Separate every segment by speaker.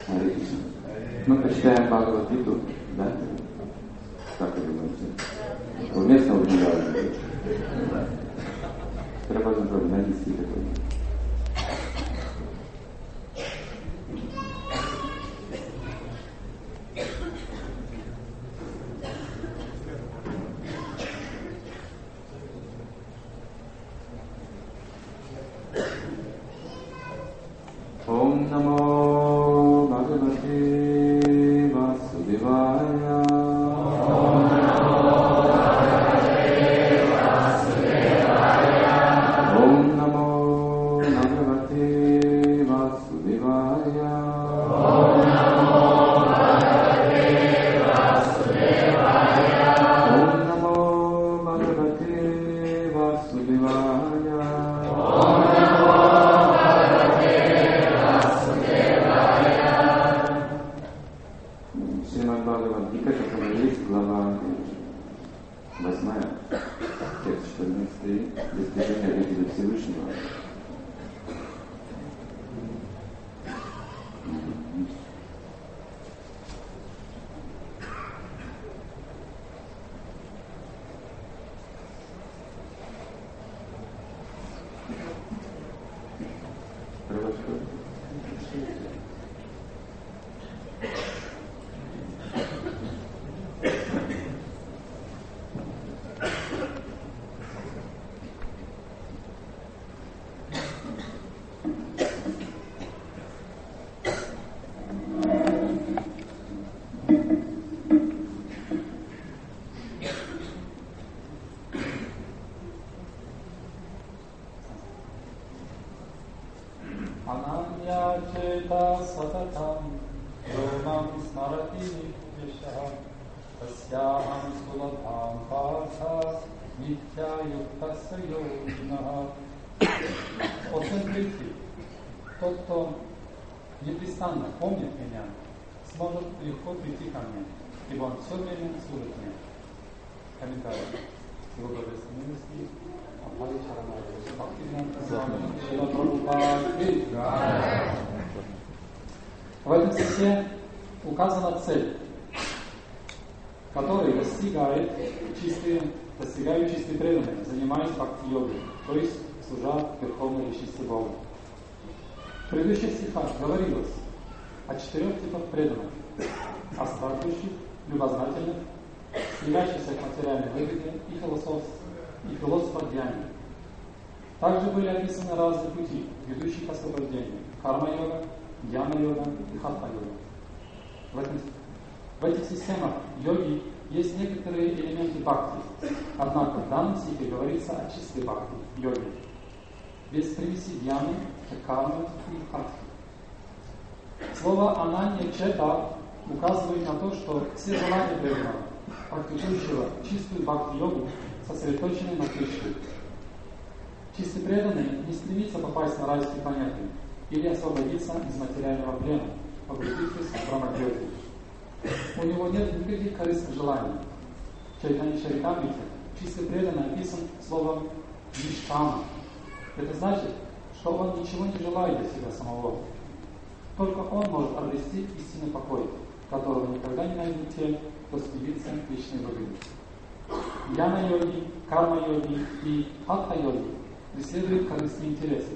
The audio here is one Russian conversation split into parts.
Speaker 1: Харе Кришна. Мы почитаем Бхагавад-гиту, да? Как вы думаете? Уместно убежать? Треба найти такой. Om Namo Bhagavate Vasudevaya. Om Namo Bhagavate Vasudevaya. Om Namo Bhagavate Vasudevaya. Om Namo Bhagavate Vasudevaya. Om Шримад Бхагавад-гита, которая есть, глава 8, текст 14, достижение обители Всевышнего.
Speaker 2: Ananya satatam yomam smarati nityashah tasyaham sulabham partha nitya yuktasya yoginah. Очень близкий. Тот, кто непрестанно помнит меня, сможет легко прийти ко мне, ибо он все время служит мне. Комментарий. Его божественности. В этом стихе указана цель, которой достигают чистые преданные, занимаясь бхакти-йогой, то есть служа верховной личности Бога. В предыдущих стихах говорилось о 4 типах преданных: о страждущих, любознательных, стремящихся к материальной выгоде и философах Дьяни. Также были описаны разные пути, ведущие к освобождению: карма-йога, дьяна-йога и хатха-йога. В этих системах йоги есть некоторые элементы бхакти, однако в данном стихе говорится о чистой бхакти, йоге, без примеси дьяны, кармы и хатхи. Слово «ананья чета» указывает на то, что все желания преданного, практикующего чистую бхакти-йогу, сосредоточены на Кришне. Чистый преданный не стремится попасть на райские планеты или освободиться из материального плена, погрузившись в Брахма-йоги. У него нет никаких корыстных желаний. В Чайтанья-чаритамрите чистый преданный описан словом «нишкама». Это значит, что он ничего не желает для себя самого. Только он может обрести истинный покой, которого никогда не найдут те, кто стремится к личной выгоде. Дьяна-йоги, карма-йоги и хатха-йоги преследуют корыстные интересы.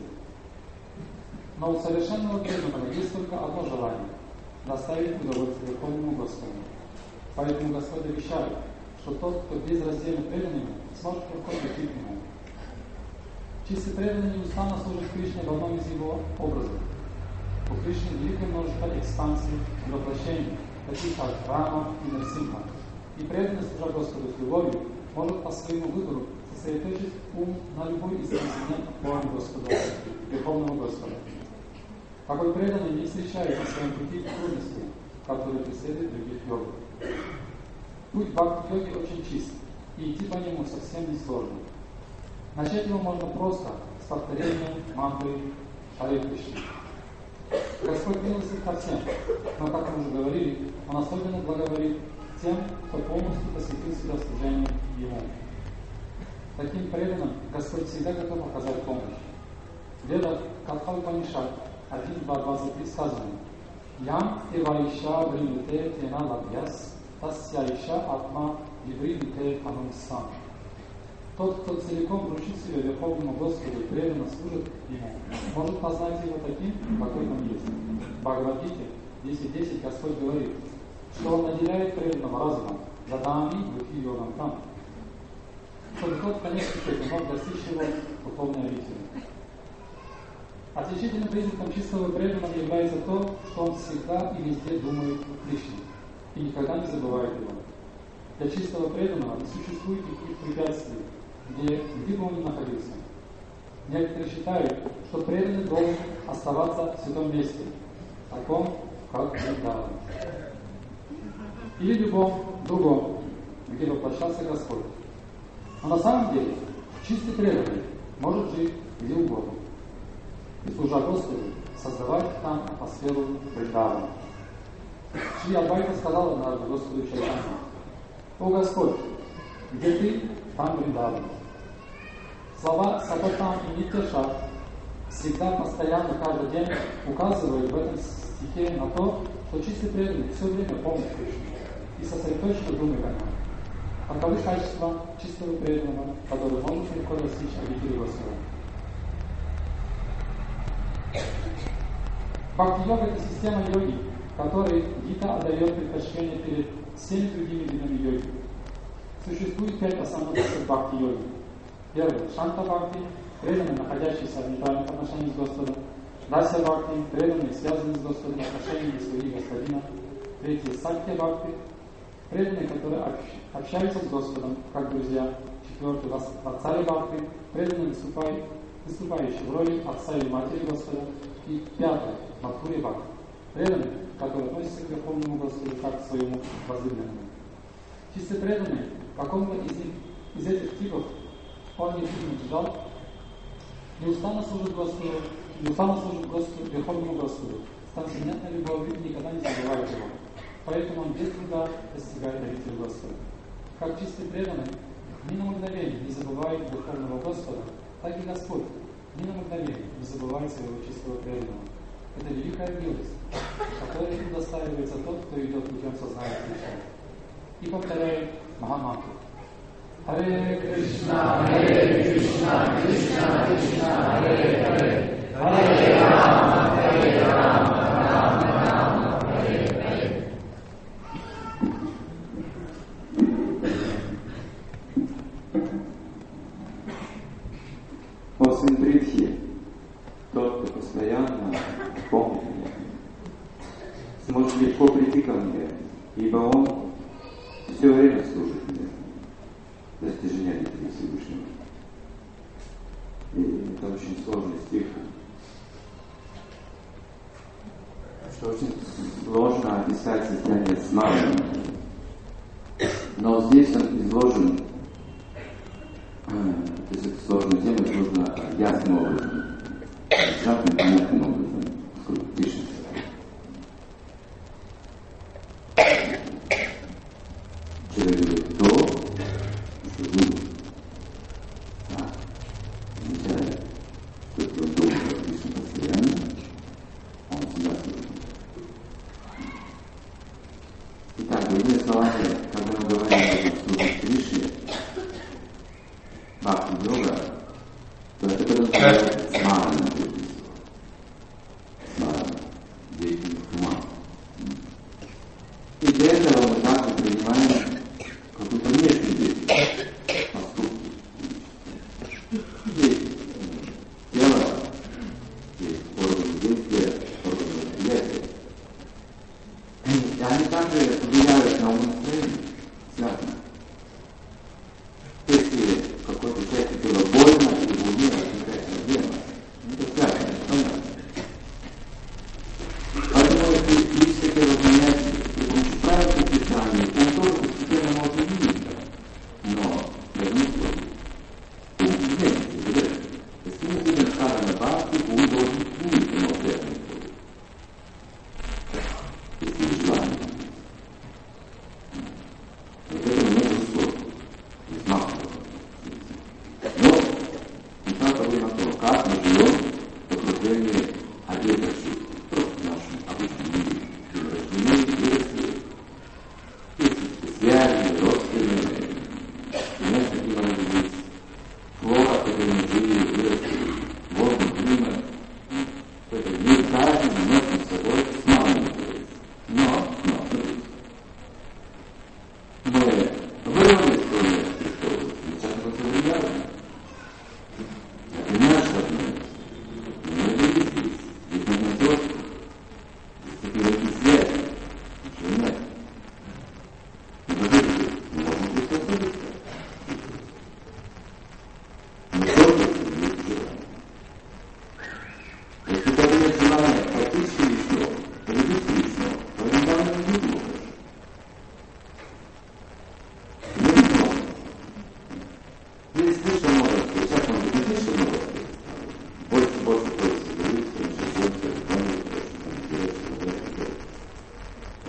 Speaker 2: Но у совершенного преданного есть только одно желание – доставить удовольствие Верховному Господу. Поэтому Господь обещает, что тот, кто безраздельно предан ему, сможет легко прийти к нему. Чистый преданный неустанно служит Кришне в одном из его образов. У Кришны великое множество экспансий и воплощений, таких как Рама и Нарсимха. И преданный, служа Господу с любовью, может по своему выбору сосредоточить ум на любой из инструментов плана Господа, Верховного Господа. Такой преданный не встречает на своем пути трудностей, которые преследуют других йогов. Путь бхакти-йоги очень чист, и идти по нему совсем не сложно. Начать его можно просто с повторением мантры Харе Кришна. Господь милостив ко всем, но, как мы уже говорили, Он особенно благоволит тем, кто полностью посвятил себя служению Ему. Таким преданным Господь всегда готов оказать помощь. В Ведах Катха Упанишад 1.2.23 сказано: Ям Эваиша Вридуте Тена Ладьяс, Тасяиша Атма Вридуте Анумсан. Тот, кто целиком вручит себя Верховному Господу и преданно служит Ему, может познать Его таким, какой Он есть. В Бхагавад-гите 10.10 Господь говорит, что Он наделяет преданного разумом, задами духи йогам там, чтобы тот, конечно, мог достичь его духовной обители. Отличительным признаком чистого преданного является то, что он всегда и везде думает о Кришне и никогда не забывает его. Для чистого преданного не существует никаких препятствий, где бы он ни находился. Некоторые считают, что преданный должен оставаться в святом месте, таком, как Вриндаван, или любом другом, где воплощался Господь. Но на самом деле чистый преданный может жить где угодно и, служа Господу, создавать там атмосферу Вриндавана. Шри Адвайта сказал однажды Господу Чайтанье: «О Господь, где Ты, там Вриндаван». Слова Сататам и Нитяша всегда, постоянно, каждый день указывают в этом стихе на то, что чистый преданный все время помнит Кришну и сосредоточенно думает о нем. Таковы качества чистого преданного, который может легко достичь обители Господа. Бхакти-йога – это система йоги, которой Гита отдает предпочтение перед всеми другими видами йоги. Существует 5 основных видов бхакти-йоги. Первый – шанта-бхакти, преданный, находящийся в нейтральных отношениях с Господом. Дася-бхакти, преданный, связанный с Господом в отношении своего Господина. Третий – сакья-бхакти, преданные, которые общаются с Господом, как друзья. Четвертый – ватсали-бхакти, преданные, выступающие в роли отца и матери Господа. И пятый – мадхури-бхакти, преданные, которые относятся к Верховному Господу как к своему возлюбленному. Чистый преданный, какому-то из этих типов он не принадлежал, неустанно служит Господу, Верховному Господу, с трансцендентной любовью и никогда не забывает его. Поэтому он без труда достигает обители Господа. Как чистый преданный, ни на мгновение не забывает Верховного Господа, так и Господь ни на мгновение не забывает своего чистого преданного. Это великая милость, которой удостаивается тот, кто идет путем сознания Кришны. И повторяет Махамантру. Харе Кришна, Кришна Кришна, Харе Харе, Харе Рама, Рама, Рама, Харе Харе.
Speaker 1: О сын Притхи, тот, кто постоянно помнит меня, сможет легко прийти ко мне, ибо он все время служит мне. Достижения обители Всевышнего. И это очень сложный стих, что очень сложно описать состояние смарана. Но здесь он изложен, то есть эту сложную тему изложена ясным образом, сжатым, понятным образом, сколько пишется. Человек говорит то, что думает. Так, означает, что если он думает о Кришне постоянно, он всегда слышит. Итак, другими словами, когда мы говорим о службе Кришне, бхакти-йога, то это подразумевает смарана, смарана, деятельность ума. И для этого мы также принимаем какую-то внешнюю деятельность, поступки. Есть тело, есть органы действия, органы восприятия. И они также влияют на умонастроение, связано. Если какой-то части тела больно, или в уме возникает проблема, это связано, это понятно. Поэтому если личное тело меняется при помощи правильного питания, он тоже постепенно может измениться. Но в одном случае ум изменится. Если мы видим сказано бхакти, ум должен измениться, но в этом случае. Если желание. Вот это мы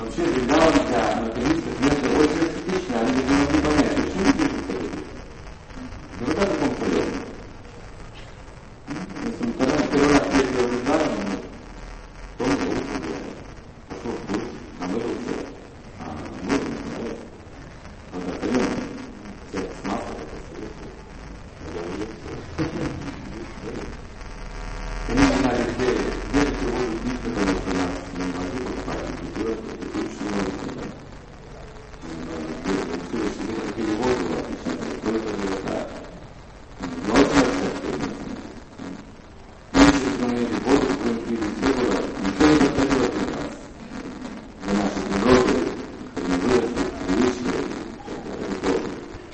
Speaker 1: Вообще, Вриндаван для материнских место очень аскетично, они не могли понять, почему пишут это. Да вот так он полет. Если мы первый раз приехали в Вриндаван, то он был пошел в курс, а мы был все. Мы не знали. Вот так, пойдем. Все с маской, это и мы знали, где это будет бить, потому что нас не могли покупать, и делать это точно не нужно. Все, что мы хотели воду, отлично, то это было так. Но это не мы еще установили воду, которую пили все было, никто не подходил от нас. Для нашей природы, которые выросли, привычные, это тоже.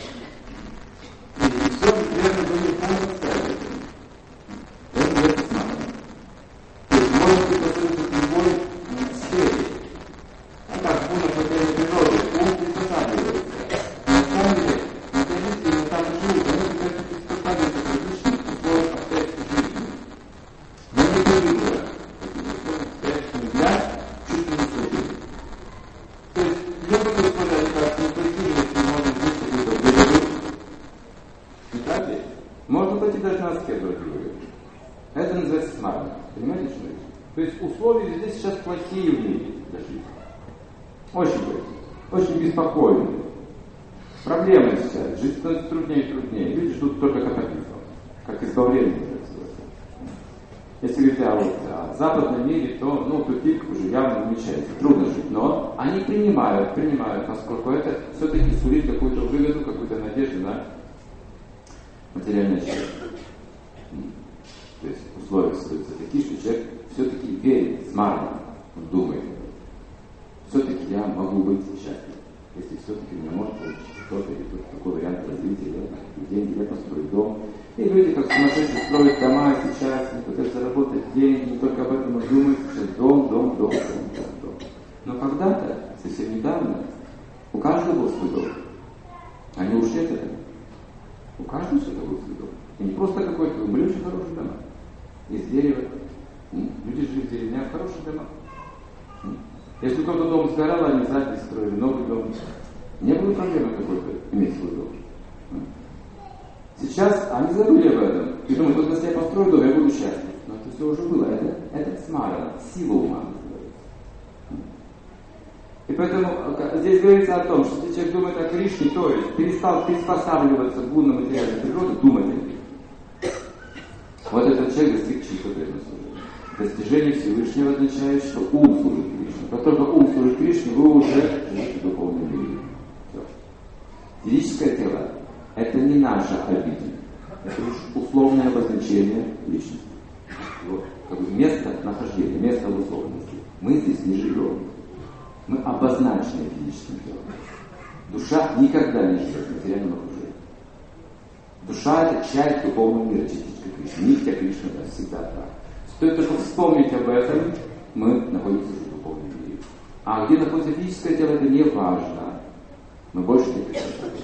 Speaker 1: И все, примерно были полностью ставить. Это я посмотрел. То есть может быть абсолютно в любой сфере. А так, полное хватание природы, он приспосабливается. На самом деле, механизмы именно там и живут, они пытаются приспосабливаться к различным условиям обстоятельств жизни. Но не привыкла таким условиям обстоятельствам для чувственной свободы. То есть, любые условия, они как-то не прикинули, если можно жить какую-то выгоду. Не так ли? Можно пойти даже на аскезу ради выгоды. Это называется смарна. Понимаете, что это? То есть условия везде сейчас плохие в мире для жизни. Очень плохие. Очень беспокойные. Проблемы сейчас. Жизнь становится труднее и труднее. Люди ждут только катаклизма. Как избавление. Если говорить о западном мире, то тупик уже явно намечается. Трудно жить. Но они принимают, поскольку это все-таки сулит какую-то выгоду, какую-то надежду на материальное счастье. То есть условия создаются такие, что человек все-таки верит, смарно, думает. Все-таки я могу быть счастлив, если все-таки у меня может получиться что-то, или такой вариант развития, я деньги, я построю дом. И люди, как сумасшедшие, строят дома сейчас, они пытаются заработать деньги, не только об этом и думают, что дом. Но когда-то, совсем недавно, у каждого был свой дом. Они ушли от этого. У каждого всегда был свой дом. И не просто какой-то, были очень хорошие дома. Из дерева. Люди жили в деревнях, в хороших домах. Если кто-то дом сгорал, они сзади строили новый дом. Не было проблемы какой-то иметь свой дом. Сейчас они забыли об этом. И думают, вот если я построю дом, я буду счастлив. Но это все уже было. Это смара, сила ума называется. И поэтому здесь говорится о том, что если человек думает о Кришне, то есть перестал приспосабливаться к гунам материальной природы, думать о ней. Вот этот человек достиг чистого преданного служения. Достижение Всевышнего означает, что ум служит Кришне. Как только ум служит Кришне, вы уже живете в духовном мире. Все. Физическое тело – это не наша обитель. Это лишь условное обозначение личности. Вот. Как бы место нахождения, место обусловленности. Мы здесь не живем. Мы обозначены физическим телом. Душа никогда не живет в материальном окружении. Душа – это часть духовного мира, частичка Кришны. Нитья Кришна – это всегда так. Стоит только вспомнить об этом, мы находимся уже в духовном мире. А где находится физическое тело, это не важно. Мы больше не приспосабливаемся.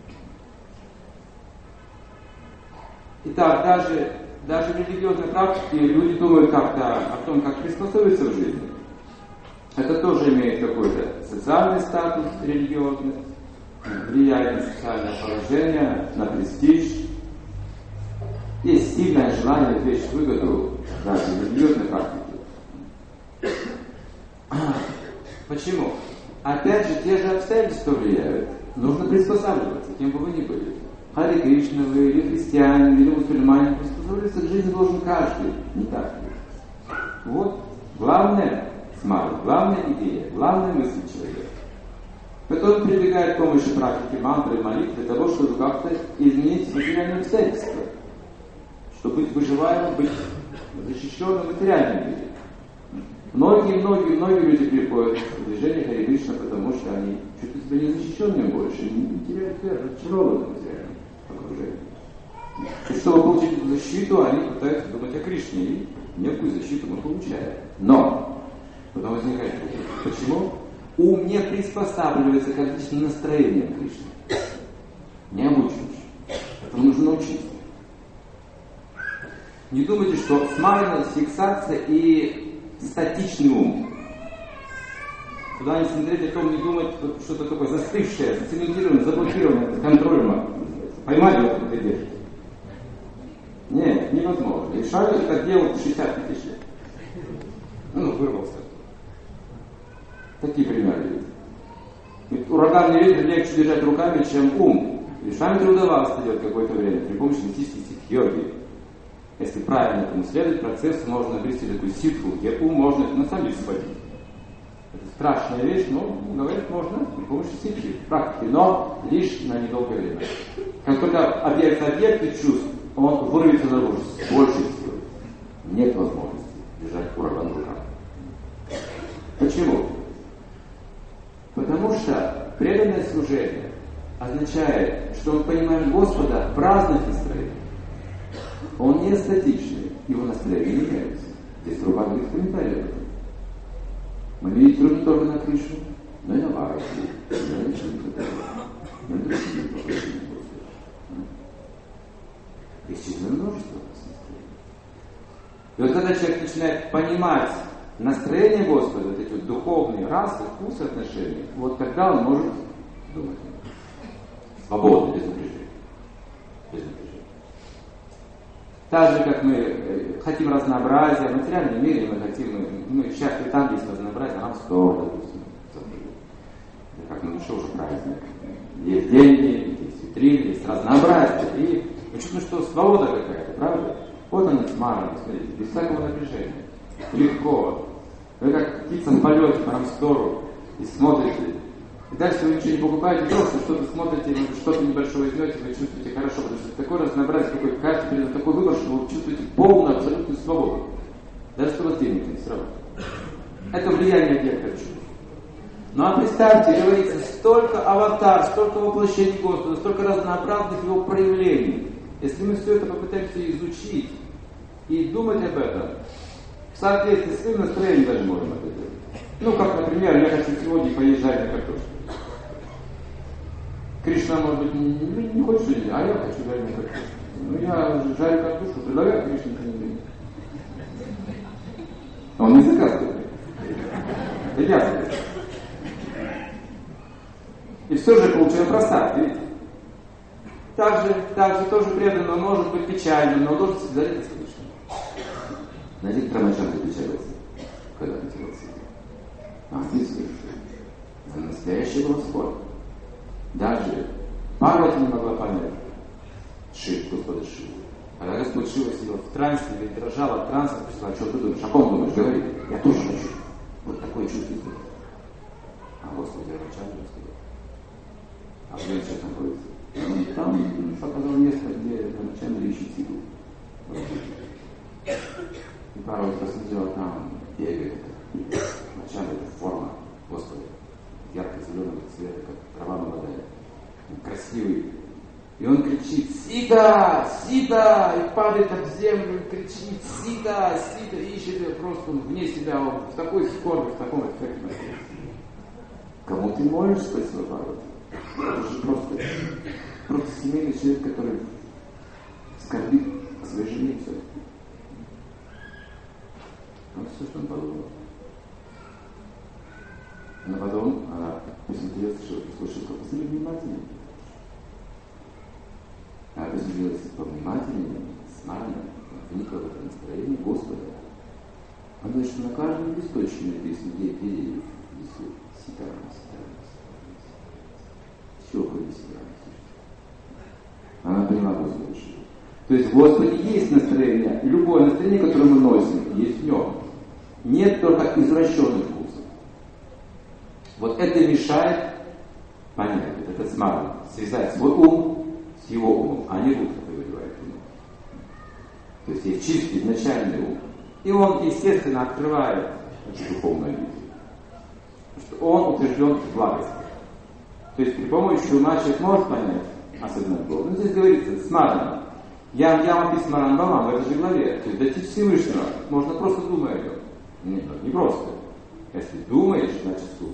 Speaker 1: Итак, даже в религиозной практике люди думают как-то о том, как приспособиться в жизни. Это тоже имеет какой-то социальный статус религиозный, влияет на социальное положение, на престиж. Есть сильное желание извлечь выгоду даже в религиозной практике. Почему? Опять же, те же обстоятельства влияют. Нужно приспосабливаться, кем бы вы ни были. Харе Кришна вы, или христиане, или мусульмане, приспосабливаться к жизни должен каждый, не так ли? Вот, главное смарт, главная идея, главная мысль человека. Потом прибегает к помощи практики мантры и молитвы для того, чтобы как-то изменить материальные обстоятельства. Чтобы быть выживаемым, быть защищенным в материальном мире. Многие люди приходят в движение Харе Кришна, потому что они чувствуют себя незащищенными больше, не теряют веру, разочарованы в материальном окружении. И чтобы получить эту защиту, они пытаются думать о Кришне, и некую защиту мы получаем. Но потом возникает вопрос, почему ум не приспосабливается к различным настроениям Кришны? Не обучишь. Этому нужно научиться. Не думайте, что смарна, фиксация и статичный ум. Куда не смотреть, о том не думать, что-то такое застывшее, зацементированное, заблокированное, контролируемо. Поймали вот это держит. Нет, невозможно. И Шарль это делал 60 тысяч лет. Ну, вырвался. Такие примеры есть. Ведь ураганный ветер легче держать руками, чем ум. И Шамитру удавалось это делать какое-то время при помощи мистических ситх-йоги. Если правильно этому следовать процессу, можно обрести такую ситху, где ум можно на самом деле схватить. Это страшная вещь, но, говорят, можно при помощи ситхи, практики, но лишь на недолгое время. Как только объявится объект чувств, он вырвется наружу с большей силой. Нет возможности держать ураган в руках. Почему? Потому что преданное служение означает, что он понимает Господа в разных настроениях. Он не статичный, его настроения меняются. Здесь Руба говорит в комментариях. Мы медитируем не только на Кришну, но и на Бхагавату, и на Вишну, и на другие воплощения Господа. Исчислено множество настроений. И вот когда человек начинает понимать настроение Господа, вот эти вот духовные расы, вкусы, отношения, вот тогда он может думать свободно, без напряжения. Без напряжения. Так же, как мы хотим разнообразия, в материальном мире мы хотим, мы счастливы там, есть разнообразие, а нам стол, допустим, как на душе уже праздник. Есть деньги, есть витрины, есть разнообразие. И мы чувствуем, что свобода какая-то, правда? Вот она смарана, смотрите, без всякого напряжения. Легко. Вы как птица в полете по рамстору и смотрите. И дальше вы ничего не покупаете, просто что-то смотрите, что-то небольшое возьмете, вы чувствуете хорошо, потому что такое разнообразие, какой каждый перед такой выбор, что вы чувствуете полную, абсолютную свободу. Даже что вас денег не сработает. Это влияние объекта чувств. Ну а представьте, говорится, столько аватар, столько воплощений Господа, столько разнообразных его проявлений. Если мы все это попытаемся изучить и думать об этом, в соответствии с своим настроением даже можем это делать. Ну, как, например, я хочу сегодня поесть жареную картошку. Кришна, может быть, не хочет что-нибудь, а я хочу жареную картошку. Ну, я жарю картошку, предлагаю Кришне что-нибудь. Он не заказывает. Это ясно. И все же получил просад, видите? Также тоже преданно, он может быть печальным, но он должен всегда это слышать. Знаете, как Рамачандра печалился, когда печалился? Не слышу. Это настоящий Господь. Даже Парвати не могла понять Господа Шиву. Когда Господь Шива сидел в трансе, или дрожал от транса, спросила, что ты думаешь, о ком думаешь? Говори, я тоже хочу. Вот такое чувство сделать. А Господь Рамачандра сказал. А где он сейчас находится? Он там показал место, где Рамачандра ищет силу. И Парвати посмотрела там, бегает. Рамачандра это форма Господа, ярко-зеленого цвета, как трава молодая. Он красивый. И он кричит: «Сита! Сита!» И падает в землю, и кричит: «Сита! Сита!» И ищет ее просто вне себя, он в такой скорби, в таком эффекте. Кому ты молишь, спросила Парвати? Это же просто семейный человек, который скорбит о своей жене. Вот все, что он подумал. Но потом она посмотрела, слушала, посмотрела внимательнее. Она посмотрелась повнимательнее, смарно, вникла в это настроение Господа. Она говорит, что на каждом листочке написано, где деревьев несут ситарам. Все кроме ситарам. Она поняла Господа Шиву. То есть в Господе есть настроение, и любое настроение, которое мы носим, есть в нем. Нет только извращенных вкусов. Вот это мешает понять, это смарно, связать свой ум с его умом, а не рука повелевает ему. То есть есть чистый, изначальный ум. И он, естественно, открывает эту духовную визию. Потому что он утвержден в благости. То есть при помощи ума человек может понять, осознать Бога. Но здесь говорится, смарно. Ямапи смаранбамам в этой же главе. То есть достичь Всевышнего можно просто думая о нем. Нет, не просто. Если думаешь, значит слушаешь.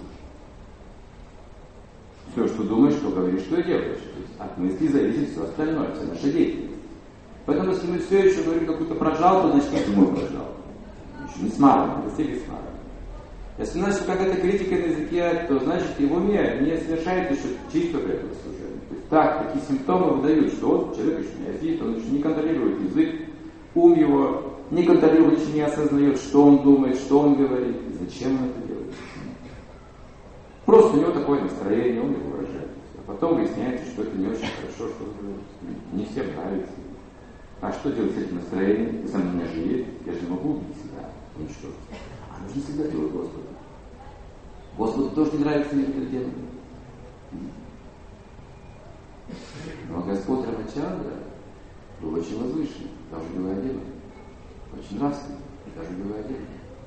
Speaker 1: Все, что думаешь, что говоришь, что и делаешь. То есть от мысли зависит все остальное, вся наша деятельность. Поэтому, если мы все еще говорим какую-то прожалку, значит, это мой прожал. Еще не смарно, это себе смарно. Если у нас какая-то критика на языке, то значит его уме не совершает еще чисто этого служения. То есть такие симптомы выдают, что вот человек еще не азит, он еще не контролирует язык, ум его не контролирует, не осознает, что он думает, что он говорит, и зачем он это делает. Просто у него такое настроение, он его выражает. А потом выясняется, что это не очень хорошо, что не всем нравится. А что делать с этим настроением? Сомнения же есть, я же не могу убить себя, уничтожить. А нужно всегда делать Господу. Господу тоже не нравится некоторые дело. Но Господь Рамачандра был очень возвышенный, даже белое дело. Очень нравственный, даже белое дело.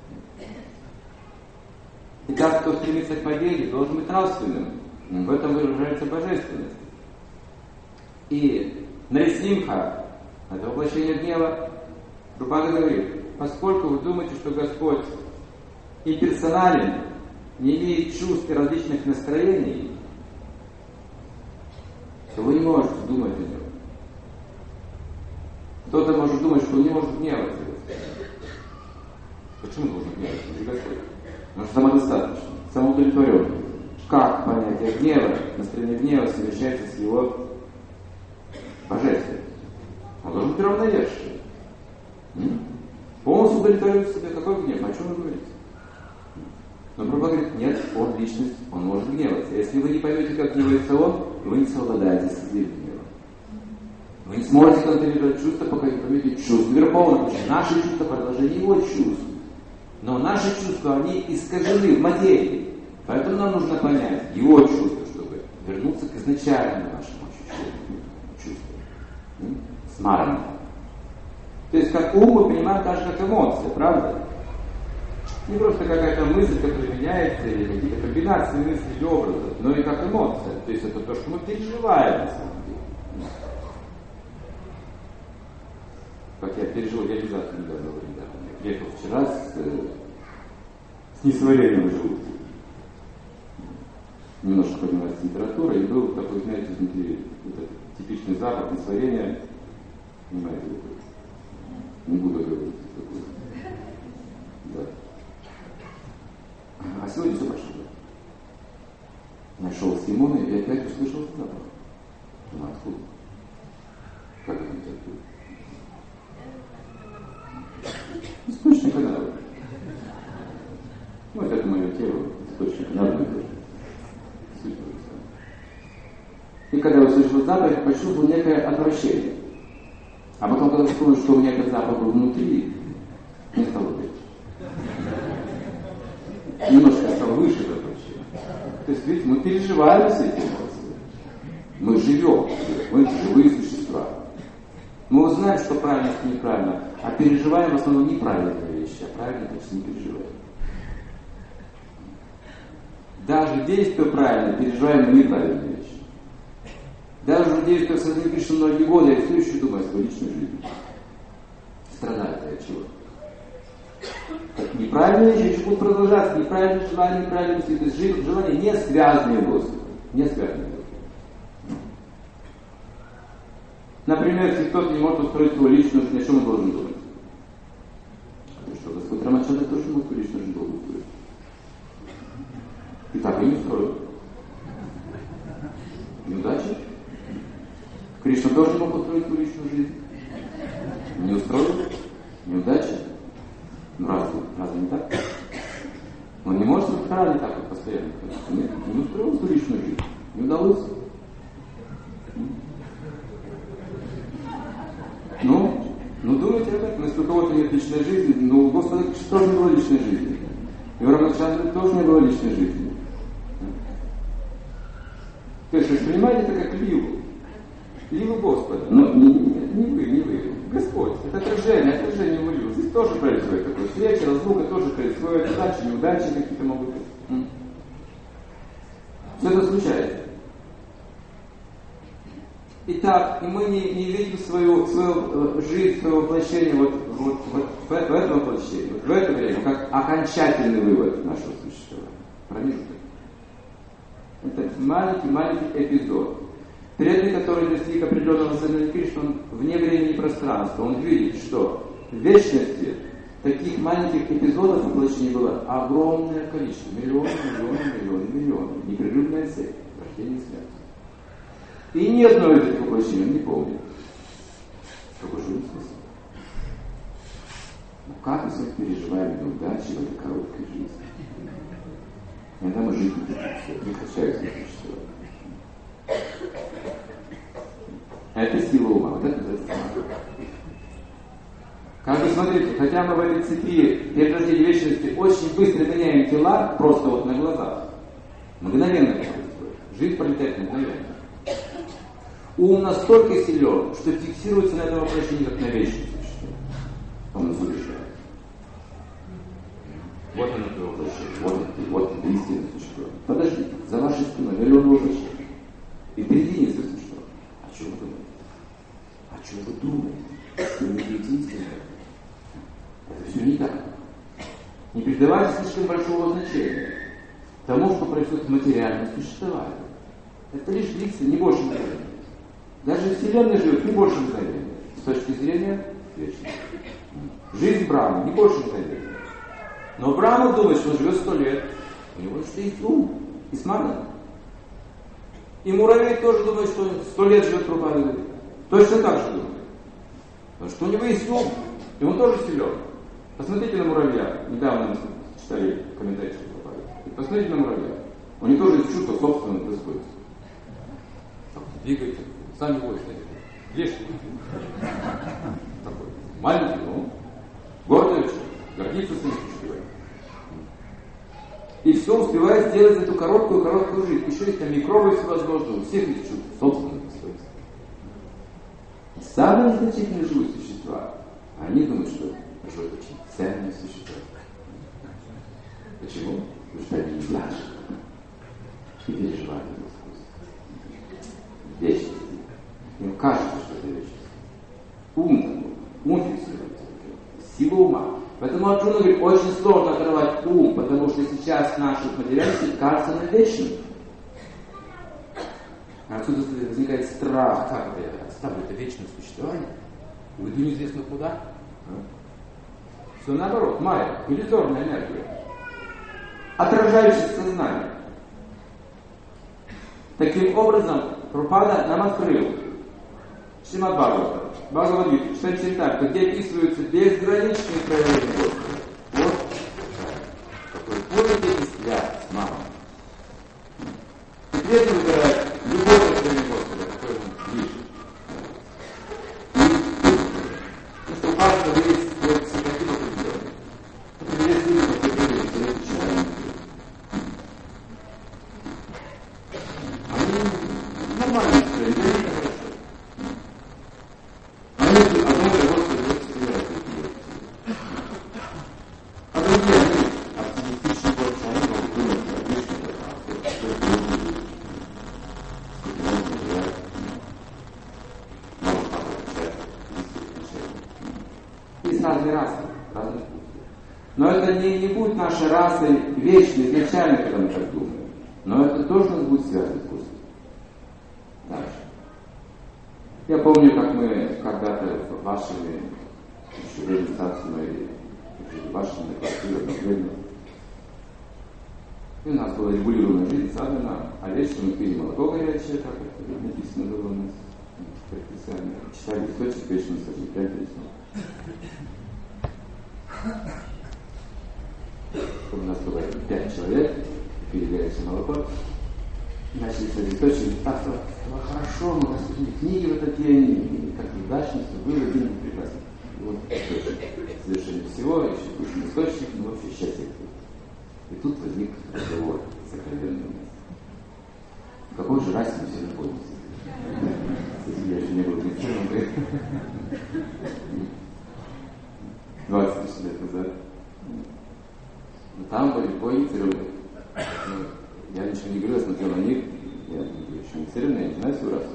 Speaker 1: И так, кто стремится к победе, должен быть нравственным. В этом выражается божественность. И Нарисимха, это воплощение гнева, Прабхупада говорит, поскольку вы думаете, что Господь имперсонален, не имеет чувств и различных настроений, то вы не можете думать о нем. Кто-то может думать, что он не может гневаться. Почему он должен гневаться? Он же Господь. Он же самодостаточный, самоудовлетворенный. Как понятие гнева, настроение гнева совмещается с его божественностью? Он должен быть равновесным. Полностью удовлетворен в себе. Какой гнев? О чем вы говорите? Но Прабхупада говорит, нет, он личность, он может гневаться. Если вы не поймете, как гневается он, вы не совладаете с этим гневом. Вы не сможете контролировать чувства, пока не поймете чувства. Верховно, наши чувства продолжение его чувств. Но наши чувства, они искажены в материи. Поэтому нам нужно понять его чувства, чтобы вернуться к изначальному нашему ощущению чувства. Смарана. То есть как ум мы понимаем даже как эмоция, правда? Не просто какая-то мысль, которая меняется, или какие-то комбинации мыслей или образов, но и как эмоция. То есть это то, что мы переживаем на самом деле. Как я пережил реализацию недавно. Я приехал вчера с несварением в желудке. Немножко поднялась температура, и был такой, знаете, изнутри этот типичный запах несварения. Понимаете, не буду говорить такое. Да. А сегодня все прошло. Нашел Симона и опять услышал запах. Ну откуда? Как это не откуда? Источник канала. Вот это мое тело, источник канала. И когда я услышал запах, я почувствовал некое отвращение. А потом, когда вспомнил, что у меня этот запах был внутри, мне стало легче. Немножко стало выше это отвращение. То есть, видите, мы переживаем с этим эмоциями. Мы живем, мы живые существа. Мы узнаем, что правильно, что неправильно, а переживаем в основном неправильные вещи, а правильно, значит, не переживаем. Даже действуя правильно, переживаем неправильные вещи. Даже действуя в сознании Кришны многие годы, я все еще думаю о своей личной жизни. Страдаю я от чего? Так неправильные вещи еще будут продолжаться, неправильные желания, неправильные мысли. То есть желания не связанные с Господом. Не связанные с Господом. Например, если кто-то не может устроить свою личную жизнь, о чем он должен думать? Потому что Господь Рамачандра тоже не может свою личную жизнь долго устроить. И так и не устроил. Неудача. Кришна тоже не мог устроить свою личную жизнь. Не устроил. Неудача. Ну разве не так? Он не может быть правильно так вот постоянно. Нет, не устроил свою личную жизнь. Не удалось. Ну думайте об этом. Если у кого-то нет личной жизни, но у Господа тоже не было личной жизни. И у Рамачандры тоже не было личной жизни. То есть воспринимайте это как ливу. Ливу Господа. Но не вы. Господь. Это отражение его ливу. Здесь тоже происходит такое. Встреча, разлука тоже происходит. Удачи, неудачи какие-то могут быть. Все это случается. Итак, мы не видим свою жизнь, свое воплощение вот в этом воплощении, вот в это время, как окончательный вывод нашего существования. Промежуток. Это маленький эпизод. Преданный, который достиг определенного сознания Кришны, он вне времени и пространства. Он видит, что в вечности Таких маленьких эпизодов воплощения было огромное количество. Миллионы. Непрерывная цепь. Рождение и смерть. И ни одно из этих воплощений он не помнит. Какой же смысл? Ну как мы с вами переживаем неудачи в этой короткой жизни? Иногда мы жить не хотим, все, прекращаются существовать. Это сила ума, вот это называется самотек. Как вы смотрите, хотя мы в этой цепи перерождения вечности очень быстро меняем тела, просто вот на глазах, мгновенно происходит. Жизнь пролетает мгновенно. Ум настолько силен, что фиксируется на этом воплощении как на вечном существе. Он завершает. Вот оно твое воплощение, вот это истинное существо. Подождите, за вашей спиной миллион воплощений. И впереди не слышно что. О чем вы думаете? О чем вы думаете? Вы не видите истину? Это все не так. Не придавайте слишком большого значения тому, что происходит в материальном существовании. Это лишь длится не больше мгновения. Даже Вселенная живет не больше мгновения. С точки зрения вечности. Жизнь Брахмы не больше мгновения. Но Брахма думает, что он живет 100 лет. У него есть ум и смарт. И муравей тоже думает, что он 100 лет живет Прабхупада. Точно так же думает. Потому что у него есть ум. И он тоже силен. Посмотрите на муравья. Недавно мы читали комментарии Прабхупады. Посмотрите на муравья. У них тоже есть чувство собственного достоинства. Двигайте. Сами войны. Леший. Такой. Маленький, но гордый очень. Гордится своим существованием. И все успевает сделать за эту короткую жизнь. Еще есть там микробы всевозможные. У всех есть чувство собственного достоинства. Самые незначительные живые существа, они думают, что живут очень ценные существа. Почему? Потому что они не плачут и переживают его вкус. Вечность. Им кажется, что это вечность. Ум фиксируется. Сила ума. Поэтому Арджуна говорит, очень сложно оторвать ум, потому что сейчас наши материальности кажутся на вечным. Отсюда возникает страх. Как это я оставлю это вечное существование? Уйду неизвестно куда. Все наоборот, майя, иллюзорная энергия, отражающая сознание. Таким образом, Прабхупада нам открыл Шримад Бхагаватам, Бхагавад-гиту, Читать, где описываются безграничные проявления Господа. Вот какой полный взгляд с мамой. Теперь он выбирает любое проявление Господа, какое он ближе. И что каждого есть свой психотип определенный. Это есть люди, которые интересуют человека. Они нормально проявляют. Но это не будет нашей расой вечно, изначально, когда мы так думаем. Но это тоже у нас будет связано с Господом. Дальше. Я помню, как мы когда-то вашими, еще в реализации моей, вашими квартирами, и у нас была регулированная жизнь садана, а вечером мы пили молоко горячее, как это написано было у нас в предписании. Читали источник, вечером сажали 5 листов. У нас было 5 человек, пили горячее молоко, начали садить источник, так стало хорошо, мы рассудили книги вот такие, как удачно, все было, день прекрасно. Вот совершение всего, еще кушаем источник, ну вообще счастье. И тут возник разговор сокровенный. В какой же расе мы все находимся? Кстати, я еще не был христианом, 20 тысяч лет назад. Но там были бои царевны. Я ничего не говорил, я смотрел на них. Я еще не царевна, я не знаю свою расу.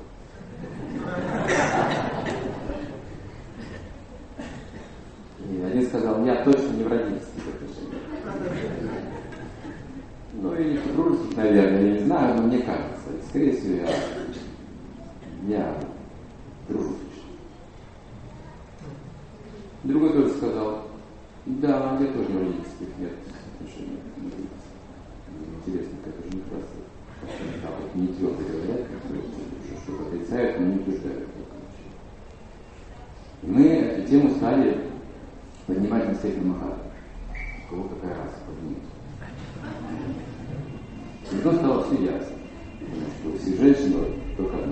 Speaker 1: И один сказал, я точно не в родительских отношениях. Ну или в дружеских, наверное, я не знаю, но мне кажется. Скорее всего, я дружу. Другой тоже сказал, Да, я тоже родительских нет отношений. Интересно, как это же не просто. Да, вот не твердо говорят, что-то отрицают, но не утверждают. И мы эту тему стали поднимать на всяких махах. У кого какая раса поднимет. И потом стало все ясно. Что у всех женщин только одна.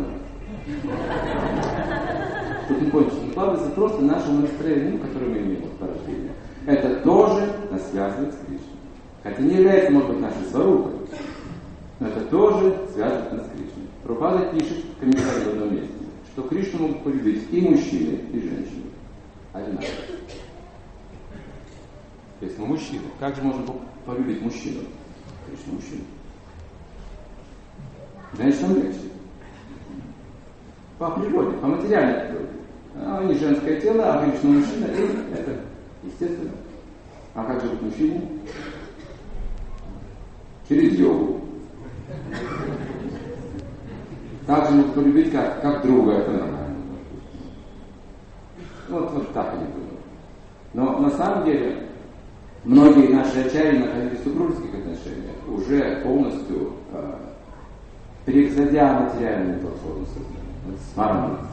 Speaker 1: Тут не кончится, не укладывается просто нашему настроению, которое мы имеем по рождению. Это тоже нас связывает с Кришной. Хотя не является, может быть, нашей сварупой, но это тоже связывает нас с Кришной. Прабхупада пишет в комментарии в одном месте, что Кришну могут полюбить и мужчины, и женщины. Одинаково. Если мы мужчины, как же можно полюбить мужчину? Кришну мужчину. Женщинам легче. По природе, по материальной природе. Они женское тело, а Кришна мужчина, и это естественно. А как же быть мужчине? Через йогу. Так же можно полюбить как друга, это нормально. Вот так они думают. Но на самом деле многие наши ачарьи находились в супружеских отношениях, уже полностью переходя материальную платформу сознания. Сварманти.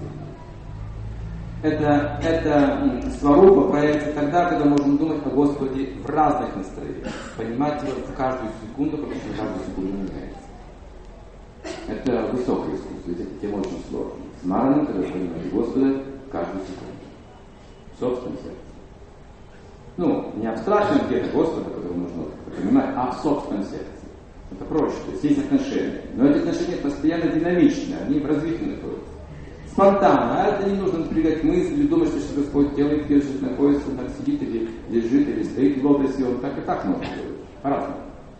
Speaker 1: Это сварупа проявится тогда, когда можем думать о Господе в разных настроениях, понимать его в каждую секунду, потому что каждую секунду меняется. Это высокое искусство, ведь эта тема очень сложная. Смарана, когда понимаешь Господа в каждую секунду. В собственном сердце. Не абстрактно где-то Господа, которого нужно понимать, а в собственном сердце. Это проще, то есть отношения. Но эти отношения постоянно динамичны, они в развитии находятся. Спонтанно, а это не нужно напрягать мысли, думать, что Господь делает, держит, находится, он там сидит или лежит, или стоит в лотосе, он так и так можно делать. По-разному.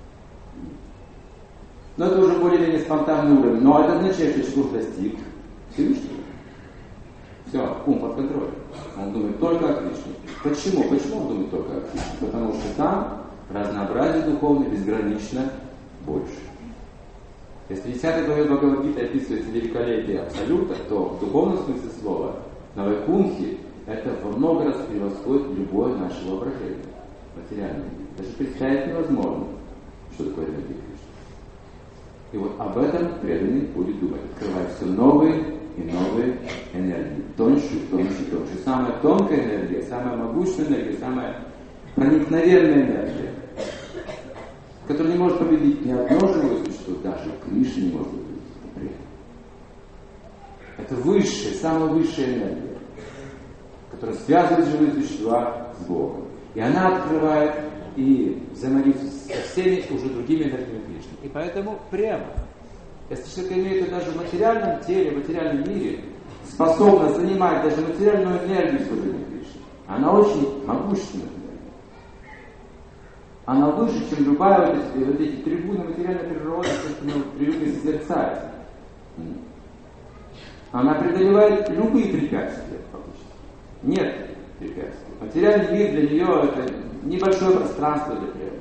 Speaker 1: Но это уже более-менее спонтанный уровень. Но это означает, что человек достиг Всевышнего. Все, ум под контролем. Он думает только о Кришне. Почему? Почему он думает только о Кришне? Потому что там разнообразие духовное безгранично больше. Если в 10 главе Бхагавад-гиты описывается великолепие Абсолюта, то в духовном смысле слова на Вайкунхе это во много раз превосходит любое наше воображение. Материальное. Даже представить невозможно, что такое энергия Кришны. И вот об этом преданный будет думать, открывая все новые и новые энергии. Тоньше, тоньше, тоньше. Самая тонкая энергия, самая могущественная энергия, самая проникновенная энергия, которая не может победить ни одно живое существо, даже Кришна не может победить. Это высшая, самая высшая энергия, которая связывает живые существа с Богом. И она открывает и взаимодействует со всеми уже другими энергиями Кришны. И поэтому прямо, если человек имеет это даже в материальном теле, в материальном мире, способна занимать даже материальную энергию служения Кришне, она очень могущественная. Она выше, чем любая вот эти трибуны материальной природы, то, что мы привыкли созерцать. Она преодолевает любые препятствия, фактически. Нет препятствий. Материальный мир для нее это небольшое пространство для премы.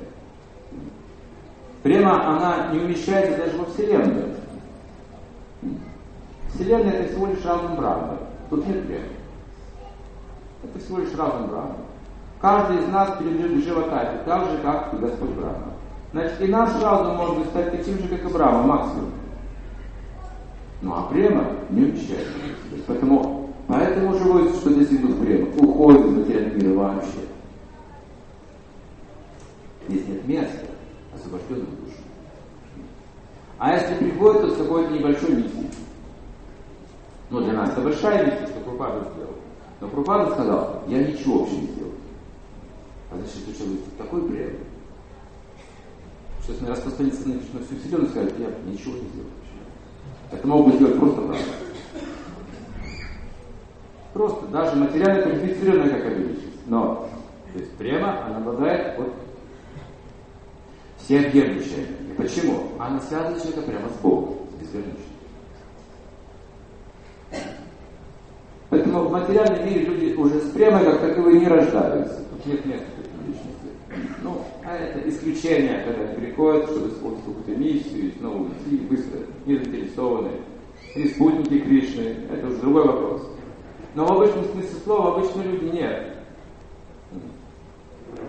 Speaker 1: Према, она не умещается даже во Вселенную. Вселенная это всего лишь разум Брахмы. Тут нет премы. Это всего лишь разум Брахмы. Каждый из нас принадлежит животати, так же, как и Господь Брахма. Значит, и наш разум может стать таким же, как и Брахма, максимум. А према не умещается. Поэтому живое существо, достигнув према, уходит из материального мира вообще. Здесь нет места освобожденной души. А если приходит, то с какой-то небольшой миссией. Для нас это большая миссия, что Прабхупада сделал. Но Прабхупада сказал, я ничего вообще не сделал. А значит, что человек такой прям, что если распространится на всю Вселенную, скажет, я ничего не сделал. Это могут сделать просто правда. Просто, даже материально квалифицированная как обеличность. Но, то есть према, она обладает всеобъемлющей. И почему? Она связывает человека прямо с Богом, с безграничным. Поэтому в материальном мире люди уже с премой как таковые не рождаются. Тут нет места такой личности. А это исключение, когда они приходят, чтобы исполнить какую-то миссию, и снова уйти, быстро, не заинтересованные. Или спутники Кришны, это уже другой вопрос. Но в обычном смысле слова обычно люди нет.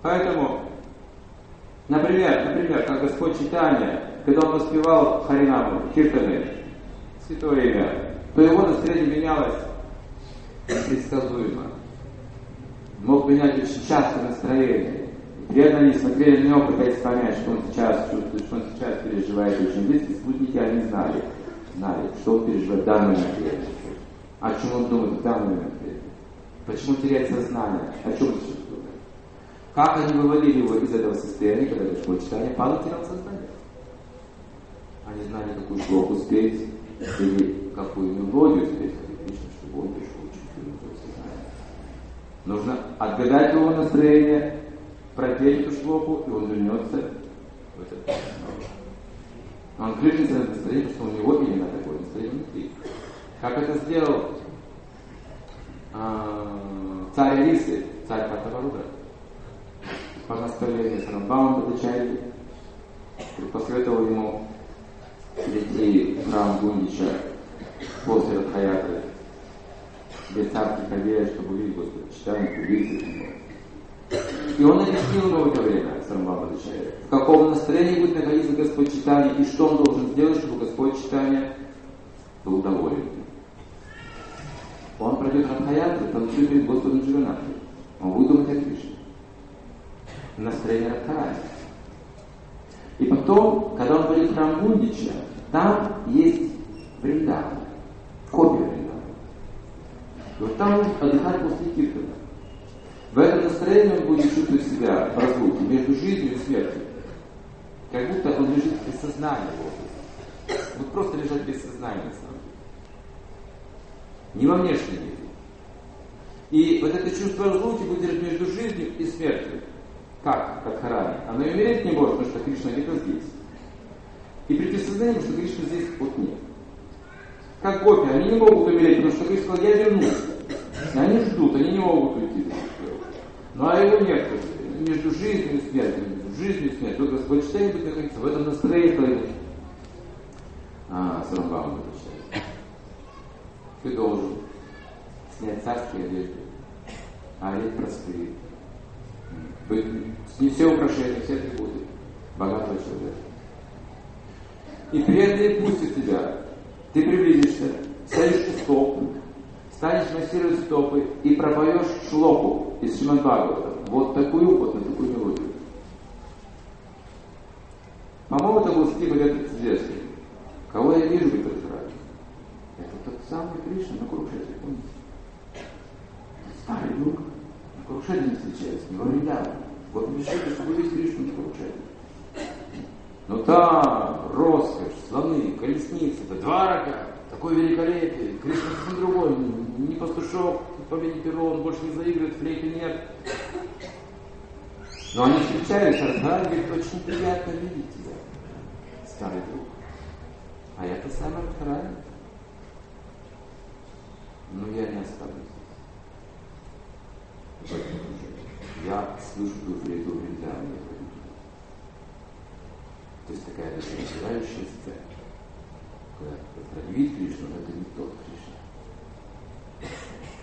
Speaker 1: Поэтому, например, как Господь Чайтанья, когда он воспевал Харинаму, Киртаны, святое имя, то его настроение менялось предсказуемо. Мог менять очень часто настроение. Преданные смотрели на него, пытаясь понять, что он сейчас чувствует, что он сейчас переживает очень близко. Спутники они знали, что он переживает в данный момент времени, о чем он думает в данный момент времени, почему теряет сознание, о чем он чувствует. Как они выводили его из этого состояния, когда пришло читание, Павел терял сознание. Они знали, какую шлоку спеть, или какую мелодию спеть, чтобы он пришел чувствовать свое сознание. Нужно отгадать его настроение, пропеть эту шлоку, и он вернется в этот настроение. Он крышится на настроение, что у него именно такое настроение внутри. Как это сделал царь Арисы, царь Картаваруда, по наставлению Рамбама Бадачарьи, посоветовал ему прийти в храм Гундича после Радхаятры, где царский хозяин, чтобы увидеть Господа Чайтанью, увидеть его. И он объяснил ему в это время, Рамбама Бадачарьи, в каком настроении будет находиться Господь Чайтанья и что он должен сделать, чтобы Господь Чайтанья был доволен. Он пройдет Радхаятру, танцует перед Господом Джиганатхой. Он будет думать о Кришне. Настроение Радхарани. И потом, когда он пойдет в храм Гундича, там есть Вриндаван, копия Вриндавана. И вот там он отдыхает после Киртана. В этом настроении он будет чувствовать себя в разлуке между жизнью и смертью. Как будто он лежит без сознания. Вот просто лежать без сознания на самом деле. Не во внешнем мире. И вот это чувство разлуки будет держать между жизнью и смертью. Как Харани. Оно и умереть не может, потому что Кришна где-то здесь. И прийти в сознание, что Кришна здесь вот нет. Как гопи, они не могут умереть, потому что Кришна сказал, я вернусь. И они ждут, они не могут уйти. Ну а его нет. Между жизнью и смертью. Между жизнью и смертью. Вот Господь Чайтанья будет находиться в этом настроении. С Рамбамом обращается. Ты должен снять царские одежды, а одеть простые. Не все украшения, все атрибуты богатого человека. И преданные пустят тебя. Ты приблизишься, сядешь у стоп, станешь массировать стопы и пропоешь шлоку из Шримад Бхагавата. Вот такую, вот на такую мелодию. По-моему, это был стих этот известный. Кого я вижу в этой Израиле? Это тот самый Кришна на Курукшетре, помните? Старый друг. На Курукшетре не встречается, не во Вриндаване. Вот обещайте, чтобы увидеть Кришну на Курукшетре. Но там роскошь, слоны, колесницы, это Дварака, такое великолепие. Кришна совсем другой, не пастушок, победит перо, он больше не заигрывает, флейты нет. Но они встречались, Радхарани говорит, очень приятно видеть тебя, старый друг. А я-то сам Радхарани. Но я не останусь здесь. Я слышу ту флейту Вриндавана. То есть такая раздирающая сцена. Когда не видит Кришну, но это не тот Кришна.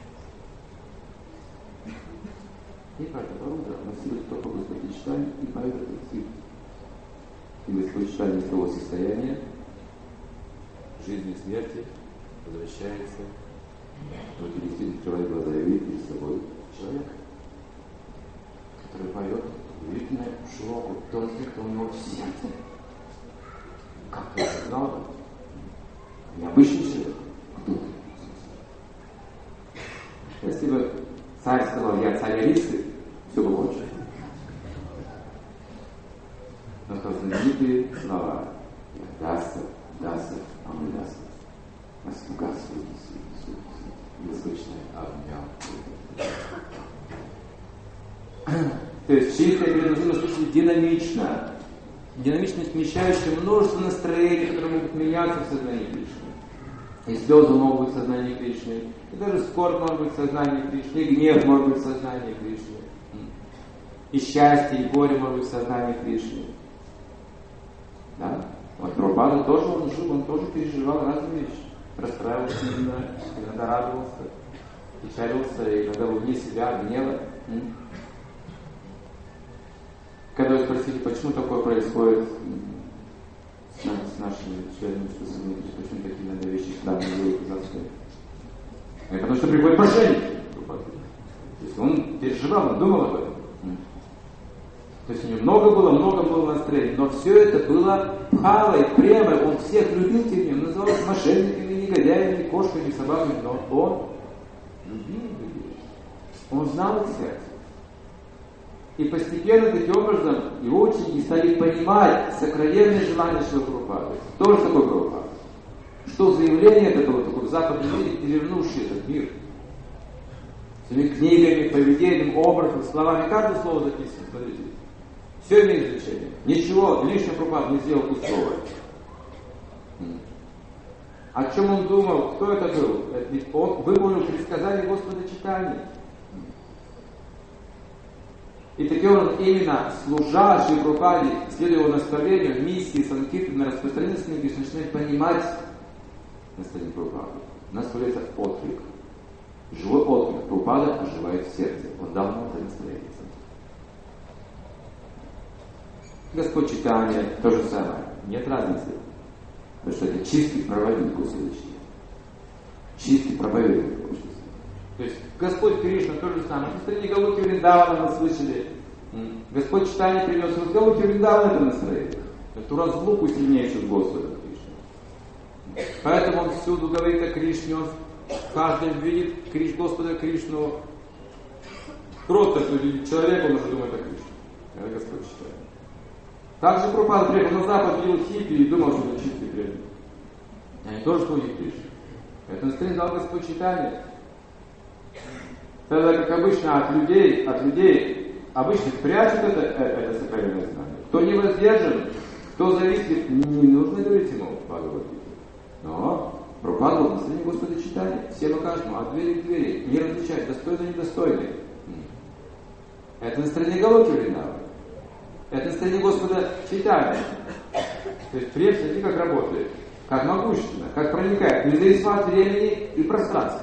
Speaker 1: И поэтому Руда массирует стопу Господа Чайтаньи и поет этот стих. И Господь Чайтанья из того состояния жизни и смерти возвращается, вот и действительно открывает глаза и видит перед собой человека, который поет удивительную шлоку, тот, кто у него в сердце. Как ты это знал? Необычный человек. Кто ты? Если бы царь сказал, я царь Арисы, все бы кончено. Но это знаменитые слова. Я даса, амудаса. Астугас, высочный обнял. То есть чистое предложение в смысле динамично. Динамично смещающее множество настроений, которые могут меняться в сознании Кришны. И слезы могут быть в сознании Кришны, и даже скорбь может быть в сознании Кришны, и гнев может быть в сознании Кришны, и счастье, и горе может быть в сознании Кришны. Да? Вот Прабхупада тоже он жил, он тоже переживал разные вещи. Расстраивался иногда радовался, печалился, иногда вне себя, гнева. Когда вы спросили, почему такое происходит с нашими членами, почему такие иногда вещи странные делают ужасные. Это потому что приходит мошенник. То есть он переживал, он думал об этом. То есть у него много было настроений, но все это было пхавой, премой, он всех любил, тем не менее, он называл их мошенниками, негодяями, кошками, собаками, но он любил людей. Он знал их сердце. И постепенно, таким образом, его ученики стали понимать сокровенное желание Шрилы Прабхупады. Кто же такой Прабхупада? Что заявление этого такой в западном мире, перевернувший этот мир. Своими книгами, поведением, образом, словами. Каждое слово записано, смотрите. Все имеет значение. Ничего лишнего Прабхупада не сделал пустого. О чем он думал? Кто это был? Ведь он выполнил предсказание Господа Чайтаньи. И таким образом, именно служа Шри Прабхупаде, следуя его наставлению, миссии Санкиртана, распространенности книги, начинает понимать наставление Прабхупады. У нас появляется отклик. Живой отклик. Прабхупада оживает в сердце. Он дал нам это наставление. Господь Чайтанья то же самое. Нет разницы. Потому что это чистый проводник Господа Чайтаньи. Чистый проповедник. То есть Господь Кришна то же самое. В стране Галуки Вриндавана мы слышали. Господь Чайтанья принес в Галуки Вриндавана это настроение. Эту разлуку сильнейшую с Господом Кришной. Поэтому он всюду говорит о Кришне. Он в каждом видит Господа Кришну. Просто если видит человека, он уже думает о Кришне. Это Господь Чайтанья. Также Прабхупада приехал на Запад, видел хиппи и думал, что это чистый преданный. Они тоже слуги Кришны. Это настроение дал Господь Чайтанья. Тогда, как обычно, от людей обычно прячут это сокровенное знание. Кто не воздержан, кто зависит, не нужно говорить ему Бхагавад-гиту. Но Прабхупада был настроение Господа Чайтаньи. Всем и каждому, от двери к двери, не различать, достойный и недостойный. Это настроение Галоки Вриндавана. Это настроение Господа Чайтаньи. То есть прием, смотрите, как работает, как могущественно, как проникает, независимо от времени и пространства.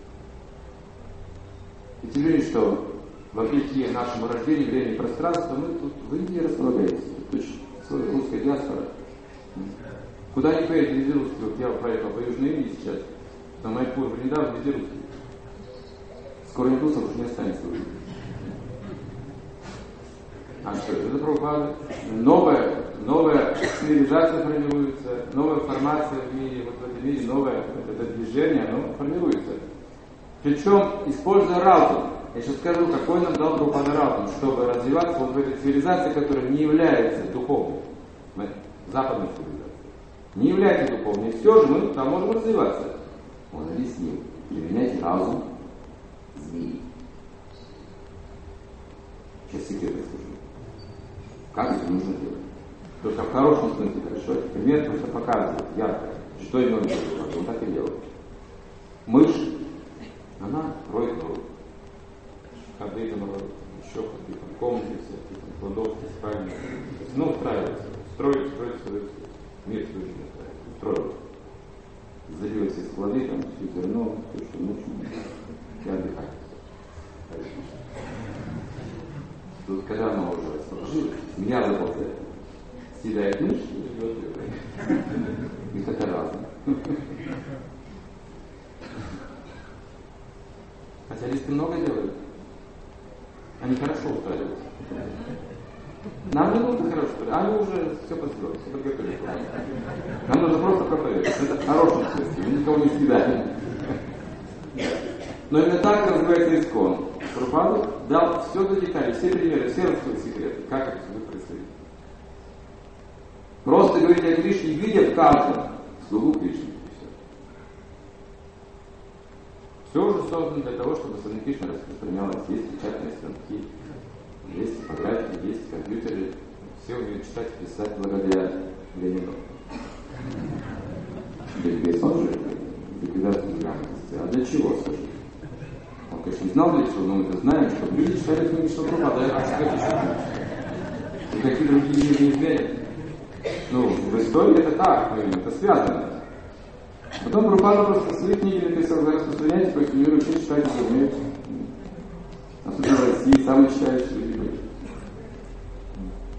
Speaker 1: И тем более, что вопреки нашему рождению, времени и пространству, мы тут в Индии располагаемся. Тут русская диаспора. Куда ни поедете, везде русские. Вот я проехал по Южной Индии сейчас, на Майпур, Вриндаван, везде русские. Скоро индусов уже не останется. А что это? Это Прабхупада. Новая цивилизация формируется, новая формация в мире, вот в этом мире новое это движение, оно формируется. Причем, используя разум. Я сейчас скажу, какой нам дал Прабхупада разум, чтобы развиваться вот в этой цивилизации, которая не является духовной, западной цивилизацией. Не является духовной. И все же мы там можем развиваться. Он объяснил. Применять разум змеи. Сейчас секрет расскажу. Как это нужно делать? Только в хорошем смысле хорошо. Пример просто показывает ярко, что именно делать. Он так и делает. Мышь, она роет нору. Ходы там роют, еще ходы, там комнаты всякие, там кладовки, спальни. Ну, устраивается. Строит мир свой жизнь устроил. Забил все склады, там все зерно, все, что нужно. И отдыхать. Тут, когда оно уже расположилось, миллиарды ползает. Съедает мышь и живет ее. Их это разное. Специалисты много делают. Они хорошо устраиваются. Нам не нужно хорошо устраиваться. Они уже все построили, все подготовили. Нам нужно просто проповедовать. Это в хорошем смысле. Мы никого не съедаем. Но именно так развивается ИСККОН. Прабхупада дал все до деталей, все примеры, все раскрытые секреты, как это все будет происходить. Просто говорить о Кришне, видя в каждом слугу Кришны. Все уже создано для того, чтобы Санна Кришна распространялась. Есть печатные станки, есть фотографии, есть компьютеры. Все умеют читать и писать благодаря Ленину. Без он же ликвидации грамотности. А для чего, скажи? Он, конечно, не знал для чего, но мы это знаем, что люди читали книги Шилы-Прабхупады, а что еще? Никакие другие люди не изменят. Ну, в истории это так, это связано. Потом Прабхупада просто свои книги написал, за распространяйте, по миру все читать не умеют. Особенно в России самые читающие люди были.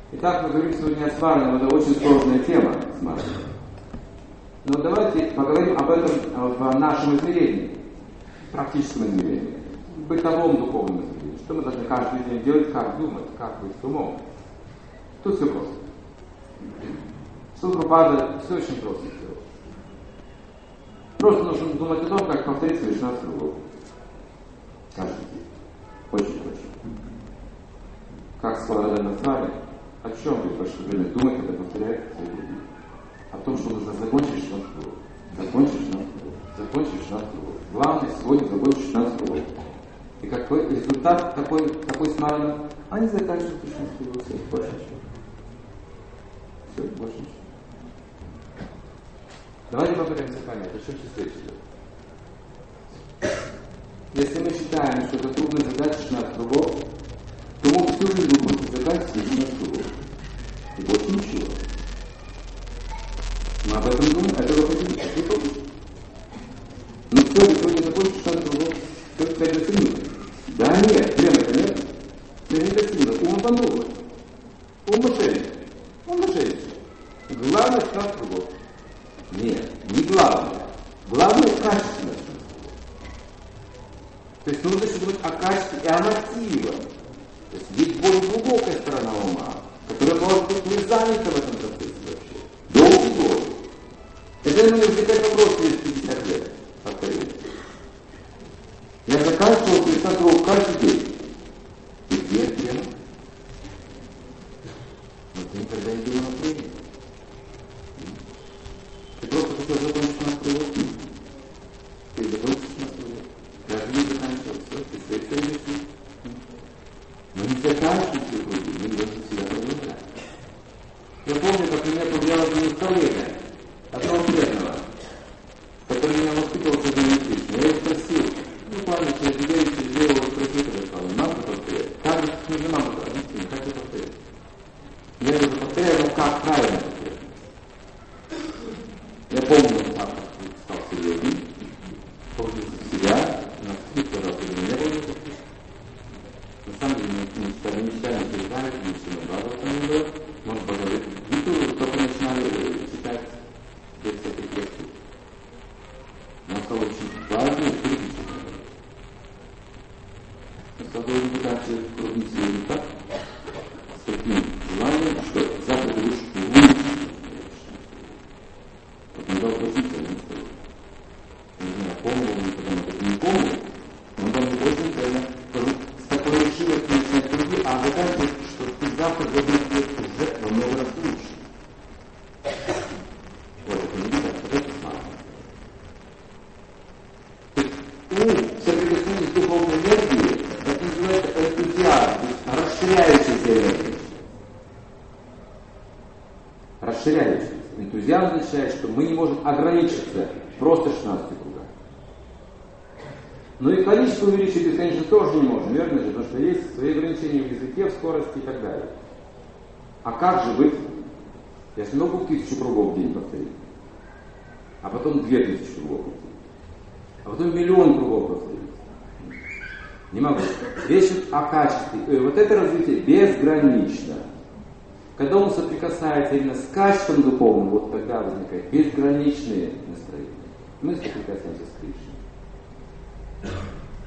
Speaker 1: Итак, мы говорим сегодня о сваре, но это очень сложная тема с Марсом. Но давайте поговорим об этом в нашем измерении, практическом измерении, бытовом духовном измерении. Что мы должны каждый день делать, как думать, как быть с умом. Тут все просто. Прабхупада все очень просто сделал. Просто нужно думать о том, как повторить свои 16 кругов. Каждый день. Очень точно. Как сказали на сваре, о чем вы в ваше время думать, когда повторяете свои круги? О том, что нужно закончить 16 кругов. Закончить 16 кругов. Закончить 16 кругов. Главное сегодня закончить 16 кругов. И какой результат такой смараны? Они заканчивают 16 кругов. Все, больше ничего. Все, больше ничего. Давайте попытаемся понять, о чем сейчас речь идет. Если мы считаем, что это трудная задача 16 кругов, то мы всю жизнь будем заканчивать 16 кругов. И больше ничего. Мы об этом думаем, этого хотим, это не получится. Ну все, вы сегодня закончите 16 кругов, все, 5 достигнуто. Да нет, прямо это нет. Все не достигнуто. Ум подумает. Ум мошенник. Он мошенник. Главное 16 кругов. Нет, не главное. Главное качественно. То есть нужно еще думать о качестве и о мотивах. То есть есть более глубокая сторона ума, которая может быть не занята в этом процессе вообще. Долгий год. Это мне возникает вопрос через 50 лет. Повторю. Я заканчивал 50 кругов каждый день. И где тема? Но ты никогда не думал о времени. Ты просто хотел закончить 16 кругов. Ты закончишь 16 кругов. Каждый день заканчивал все. Ты свои цели решил. Но не заканчивать все круги. Мы должны себя продолжать. Я помню, как меня повлияла на них коллега, одного преданного, который меня воспитывал в жизни Кришны. Я его спросил, буквально через неделю, его спросил, когда сказал, маму повторяет. Как же ты нужно маму объяснить, как ты повторяешь? Я его повторяю, но как правильно повторять. Я помню, как стал серьезным, погрузился в себя, на скидку, пожалуйста, меня погрузился в себя. На самом деле, мы не читали, не знали, не читали, не было. Может быть, Гиту только начинали читать без всяких лекций. Но стало очень важно и критично. Но стало очень крутить себе так, с таким желанием, что завтра ты будешь лучше. Вот он дал позицию, не сказал. Не знаю, помнил он, потому не помнил, но он дал мне очень правильно, с такой решимостью начинать круги, а ожидать, что ты завтра должен быть уже во много раз лучше. Вот это не видно, вот это смарт. Ум, соприкосновение с духовной энергией, это называется энтузиазм, то есть расширяющаяся энергия. Расширяющаяся. Энтузиазм означает, что мы не можем ограничиться просто 16 кругах. Но и количество увеличить, конечно, тоже не можем, верно же? Потому что есть свои ограничения в языке, в скорости и так далее. А как же быть? Я же не могу 1000 кругов в день повторить. А потом 2000 кругов повторить. А потом 1 000 000 кругов повторить. Не могу. Речь о качестве. Вот это развитие безгранично. Когда он соприкасается именно с качеством духовным, вот тогда возникает безграничные настроения. Мы соприкасаемся с Кришной.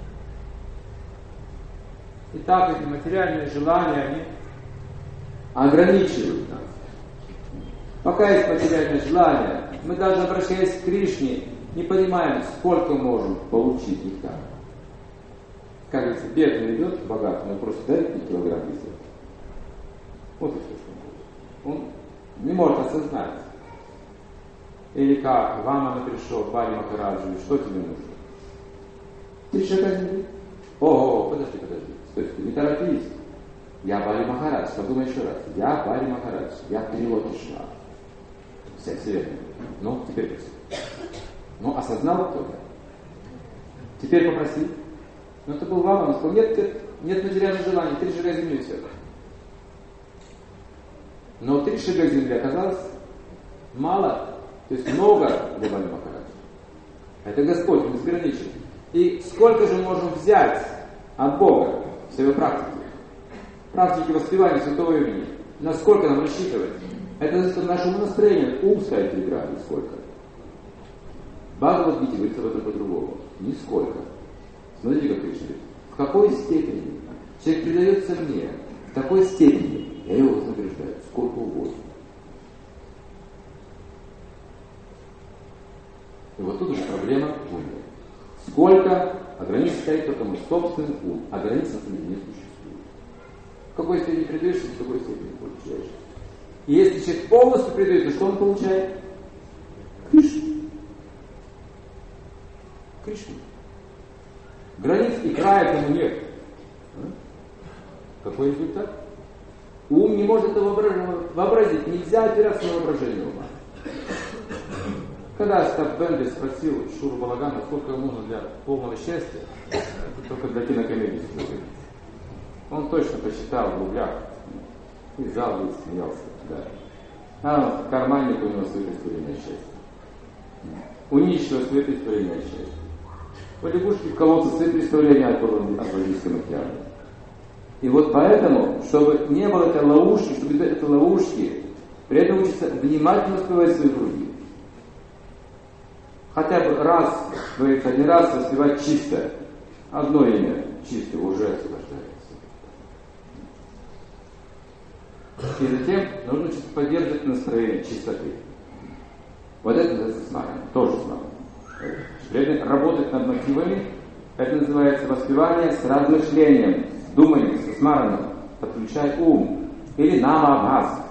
Speaker 1: Итак, эти материальные желания, они ограничивают нас. Пока есть материальные желания, мы даже обращаясь к Кришне, не понимаем, сколько можем получить и как. Как говорится, бедный идет, богатый, он просит, дайте килограмм весит. Вот и все, что он будет. Он не может осознать. Или как, Вамана пришел, Бали Махараджи, что тебе нужно? 3 шага земли. Ого, подожди. Стой, не торопись. Я Бали Махарадж, подумай еще раз. Я Бали Махарадж, я перевод Кришна. Вся вселенная. Ну, теперь проси. Ну, осознал кто-то? Теперь попроси. Ну, это был Вамана, он сказал, нет материальных желаний, 3 шага земли и все. Но 3 шага земли оказалось мало, то есть много для Бали Махараджа. Это Господь, Он безграничен. И сколько же можем взять от Бога в своей практике? Практике воспевания святого имени. Насколько нам рассчитывать? Это зависит от нашего настроения. Ум ставит преграды. Сколько? В Бхагавад-гите говорится об этом по-другому. Нисколько. Смотрите, как Кришна говорит. В какой степени человек предается мне, в такой степени я его вознаграждаю. Сколько угодно. И вот тут уже проблема в уме. Сколько, а граница стоит только мой собственный ум, а граница на самом деле не существует. В какой степени предаешься, в какой степени получаешь. И если человек полностью предается, что он получает? Кришну. Кришну. Границ и края этому нет. Какой результат? Ум не может это вообразить. Нельзя опираться на воображение ума. Когда Остап Бендер спросил Шуру Балагана, сколько ему нужно для полного счастья, только для кинокомедии служить. Он точно посчитал в рублях. И зал и смеялся. Да. А в карманнике у него светоисторийное счастье. У нищего светоисторийное счастье. У лягушки в колодце светоистория от Атлантическом океане. И вот поэтому, чтобы не было этой ловушки, чтобы избежать этой ловушки, при этом учиться внимательно воспевать свои круги. Хотя бы раз, говорится, один раз воспевать чисто. Одно имя чисто уже освобождается. И затем нужно учиться поддерживать настроение чистоты. Вот это называется смарана. Тоже смарана. При этом работать над мотивами, это называется воспевание с размышлением, с думанием, со смараном. Подключай ум. Или намабхас.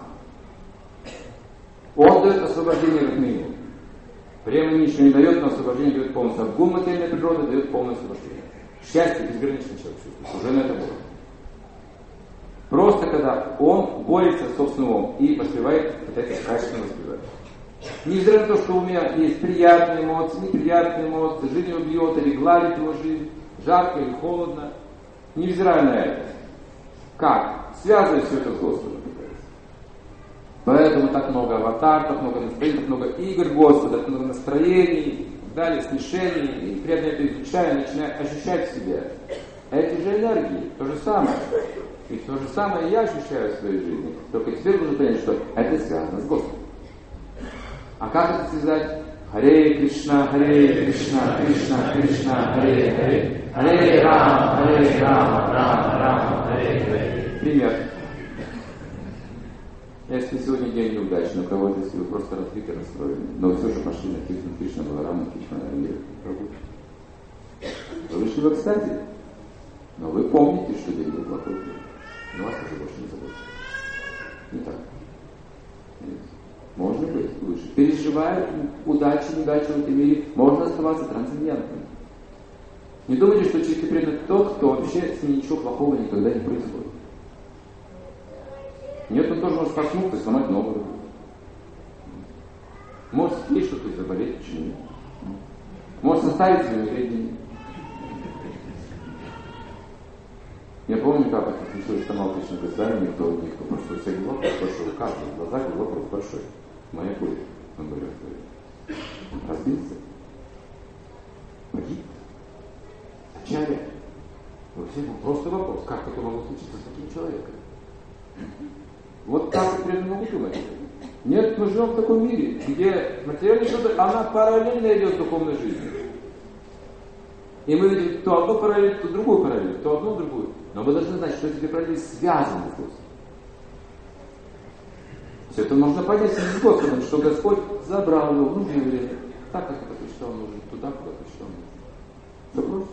Speaker 1: Он дает освобождение от минимума. Время ничего не дает, но освобождение дает полностью. А гум материальной природы дает полное освобождение. Счастье безграничный человек чувствует. Уже на это было. Просто когда он борется с собственным умом и воспевает, пытается качественно воспевать. Невзирая на то, что у меня есть приятные эмоции, неприятные эмоции, жизнь его бьет или гладит его жизнь, жарко или холодно. Невзирая на это. Как? Связывая все это с Господом. Поэтому так много аватар, так много настроений, так много игр Господа, так много настроений, далее смешений, и при этом это изучая, начиная ощущать в себе эти же энергии, то же самое. И то же самое я ощущаю в своей жизни, только теперь нужно понять, что это связано с Господом. А как это связать? Харе Кришна, Кришна, Кришна, Харе Харе, Харе Рама, Рама, Харе Харе. Пример. Если сегодня день неудачный, у кого-то, если вы просто разбиты, расстроены, но вы все же пошли на Кришна, Баларама, Кришна, Прабху. Вы вышли в экстазе, но вы помните, что день был плохой день. Но вас уже больше не заботит. Не так. Нет. Можно быть выше. Переживая удачи, неудачи в этом мире, можно оставаться трансцендентным. Не думайте, что чистый преданный тот, кто вообще с ним ничего плохого никогда не происходит. Нет, он тоже может споткнуться и сломать ногу. Может съесть что-то и заболеть, почему нет? Может составить свои времени. Я помню, как это случилось с Тамал-Кришной Госвами, никто просто у всех глаз большой, у каждого в глазах вопрос большой. Моя пуль, он говорит, разбился, погиб, Ачарья. У всех просто вопрос, как это могло случиться с таким человеком? Вот так и преданно могут думать. Нет, мы живем в таком мире, где материальная природа, она параллельно идет с духовной жизнью. И мы видим то одну параллель, то другую параллель, то одну, другую. Но мы должны знать, что эти параллели связаны с Господом. Все это можно понять с Господом, что Господь забрал его в нужное время. Так, как это посчитал нужно, туда, куда посчитал нужно. Все просто.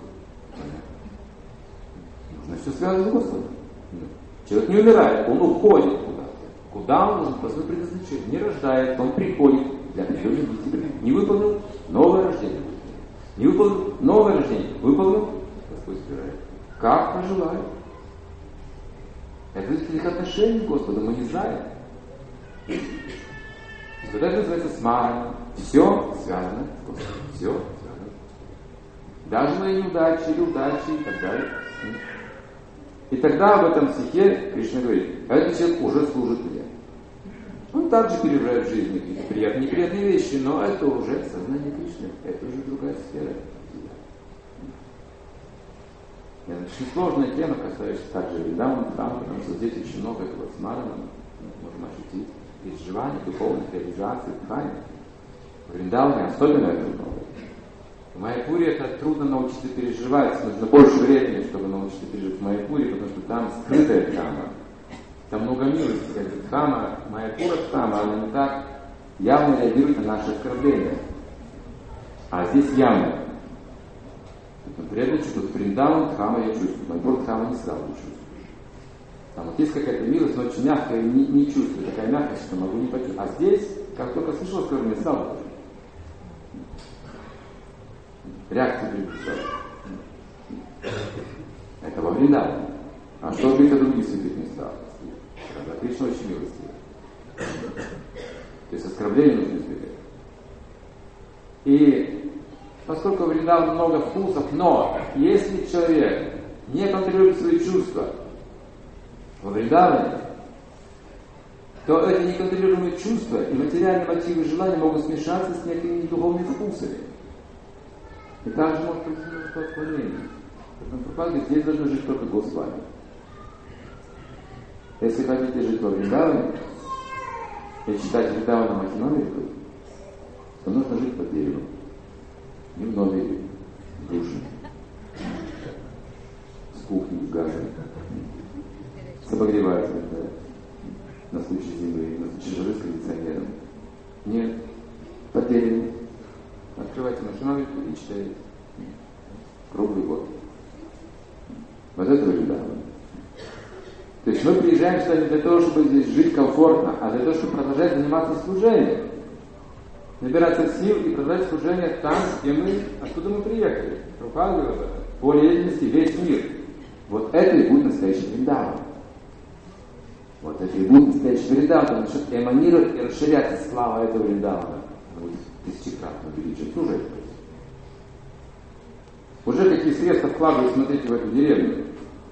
Speaker 1: Нужно все связано с Господом. Человек не умирает, он уходит куда-то. Куда он должен по своему предназначению? Не рождается, он приходит для определенных действий. Не выполнил новое рождение. Не выполнил новое рождение. Выполнил, Господь собирает. Как пожелает. Это их отношение к Господу, мы не знаем. И вот это называется смарана. Все связано с Господом. Все связано. Даже мои неудачи или удачи и так далее. И тогда в этом стихе Кришна говорит, этот человек уже служит мне. Он также переживает в жизни какие-то приятные, неприятные вещи, но это уже сознание Кришны, это уже другая сфера. Это очень сложная тема, касающаяся также Вриндавана, потому что здесь очень много этого смарана, можно ощутить переживаний, духовных реализаций, дыхания. В Вриндаване особенно это много. В Майяпуре это трудно научиться переживать, нужно больше времени, чтобы научиться переживать в Майяпуре, потому что там скрытая дхама. Там много милости. Дхама, Майяпура дхама, она не так явно реагирует на наши оскорбления. А здесь явно. Например, что тут Вриндаван дхама я чувствую, Майяпур дхама не сразу чувствую. Там вот есть какая-то милость, но очень мягкая, не чувствую, такая мягкость, что могу не почувствовать. А здесь, как только слышал оскорбление, сразу почувствую. Реакция приближается. Это во Вриндаване. А что говорит о других святых местах? Когда Кришна очень милостивый. То есть оскорбление нужно избегать. И поскольку в Вриндаване много вкусов, но если человек не контролирует свои чувства во Вриндаване, то эти неконтролируемые чувства и материальные мотивы и желания могут смешаться с некими духовными вкусами. И также может произойти отклонение. Поэтому Прабхупада говорит, здесь должен жить только Госвами. Если хотите жить во Вриндаване и читать Вриндавана Махимамриту, то нужно жить под деревом. Не в номере, в душе, с кухней, с газом, с обогревателем, да, на случай зимы, на случай жары с кондиционером. Нет, под деревом. Открывайте Махимамриту и читайте. Круглый год. Вот это Вриндаван. То есть мы приезжаем сюда не для того, чтобы здесь жить комфортно, а для того, чтобы продолжать заниматься служением. Набираться сил и продолжать служение там, где мы, откуда мы приехали. Прабхупада говорит об этом. Поле деятельности весь мир. Вот это и будет настоящий Вриндаван. Вот это и будет настоящий Вриндаван, потому что эманирует и расширяется слава этого Вриндавана. Будет тысячекратно увеличивать уже. Уже какие средства вкладывают, смотрите, в эту деревню.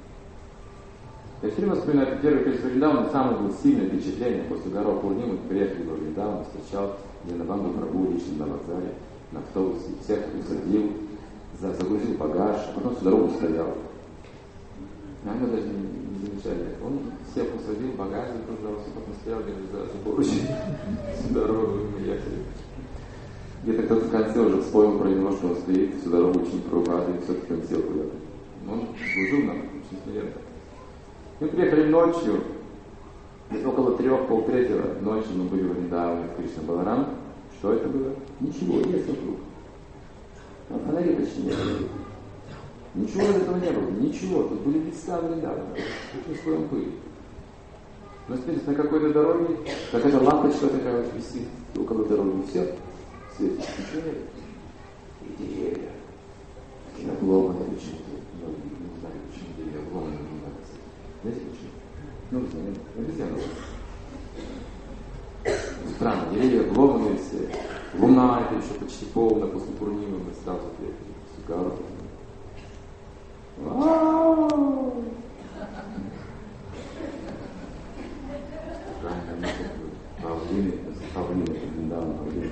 Speaker 1: Я все время вспоминаю, это первый песня Вриндавана, самое было сильное впечатление после горы Пурнимы, приехали во Вриндаван, встречал Динабанду Прабху лично на вокзале, на автобусе, всех усадил, загрузил багаж, а потом всю дорогу стоял. А мы даже не замечали. Он всех усадил, багаж загружался, потом стоял где-то за поручень, всю дорогу мы ехали. Где-то кто-то в конце уже вспомнил про него, что он стоит, всю дорогу очень Прабхупада, и все-таки он сел куда-то. Он служил нам, очень смиренно. Мы приехали ночью, около 3-3 ночи мы были в Вриндаване, в Кришна Баларам. Что это было? Ничего, нет вокруг. Фонари почти не было. Ничего из этого не было, ничего. Тут были леса Вриндавана, очень слоем пыли. Но смотрите, на какой-то дороге, какая-то лампочка такая вот висит около дороги, все светит, ничего нет. И деревья, такие обломанные почему-то, не знаю, почему деревья обломанные. Знаете почему? Ну, не знаю, обезьяна. Странно, деревья обломанные все. Луна, это еще почти полная, после Пурнимы мы сразу приехали в Сугару. Правильно, павлины, Вриндаван, павлины.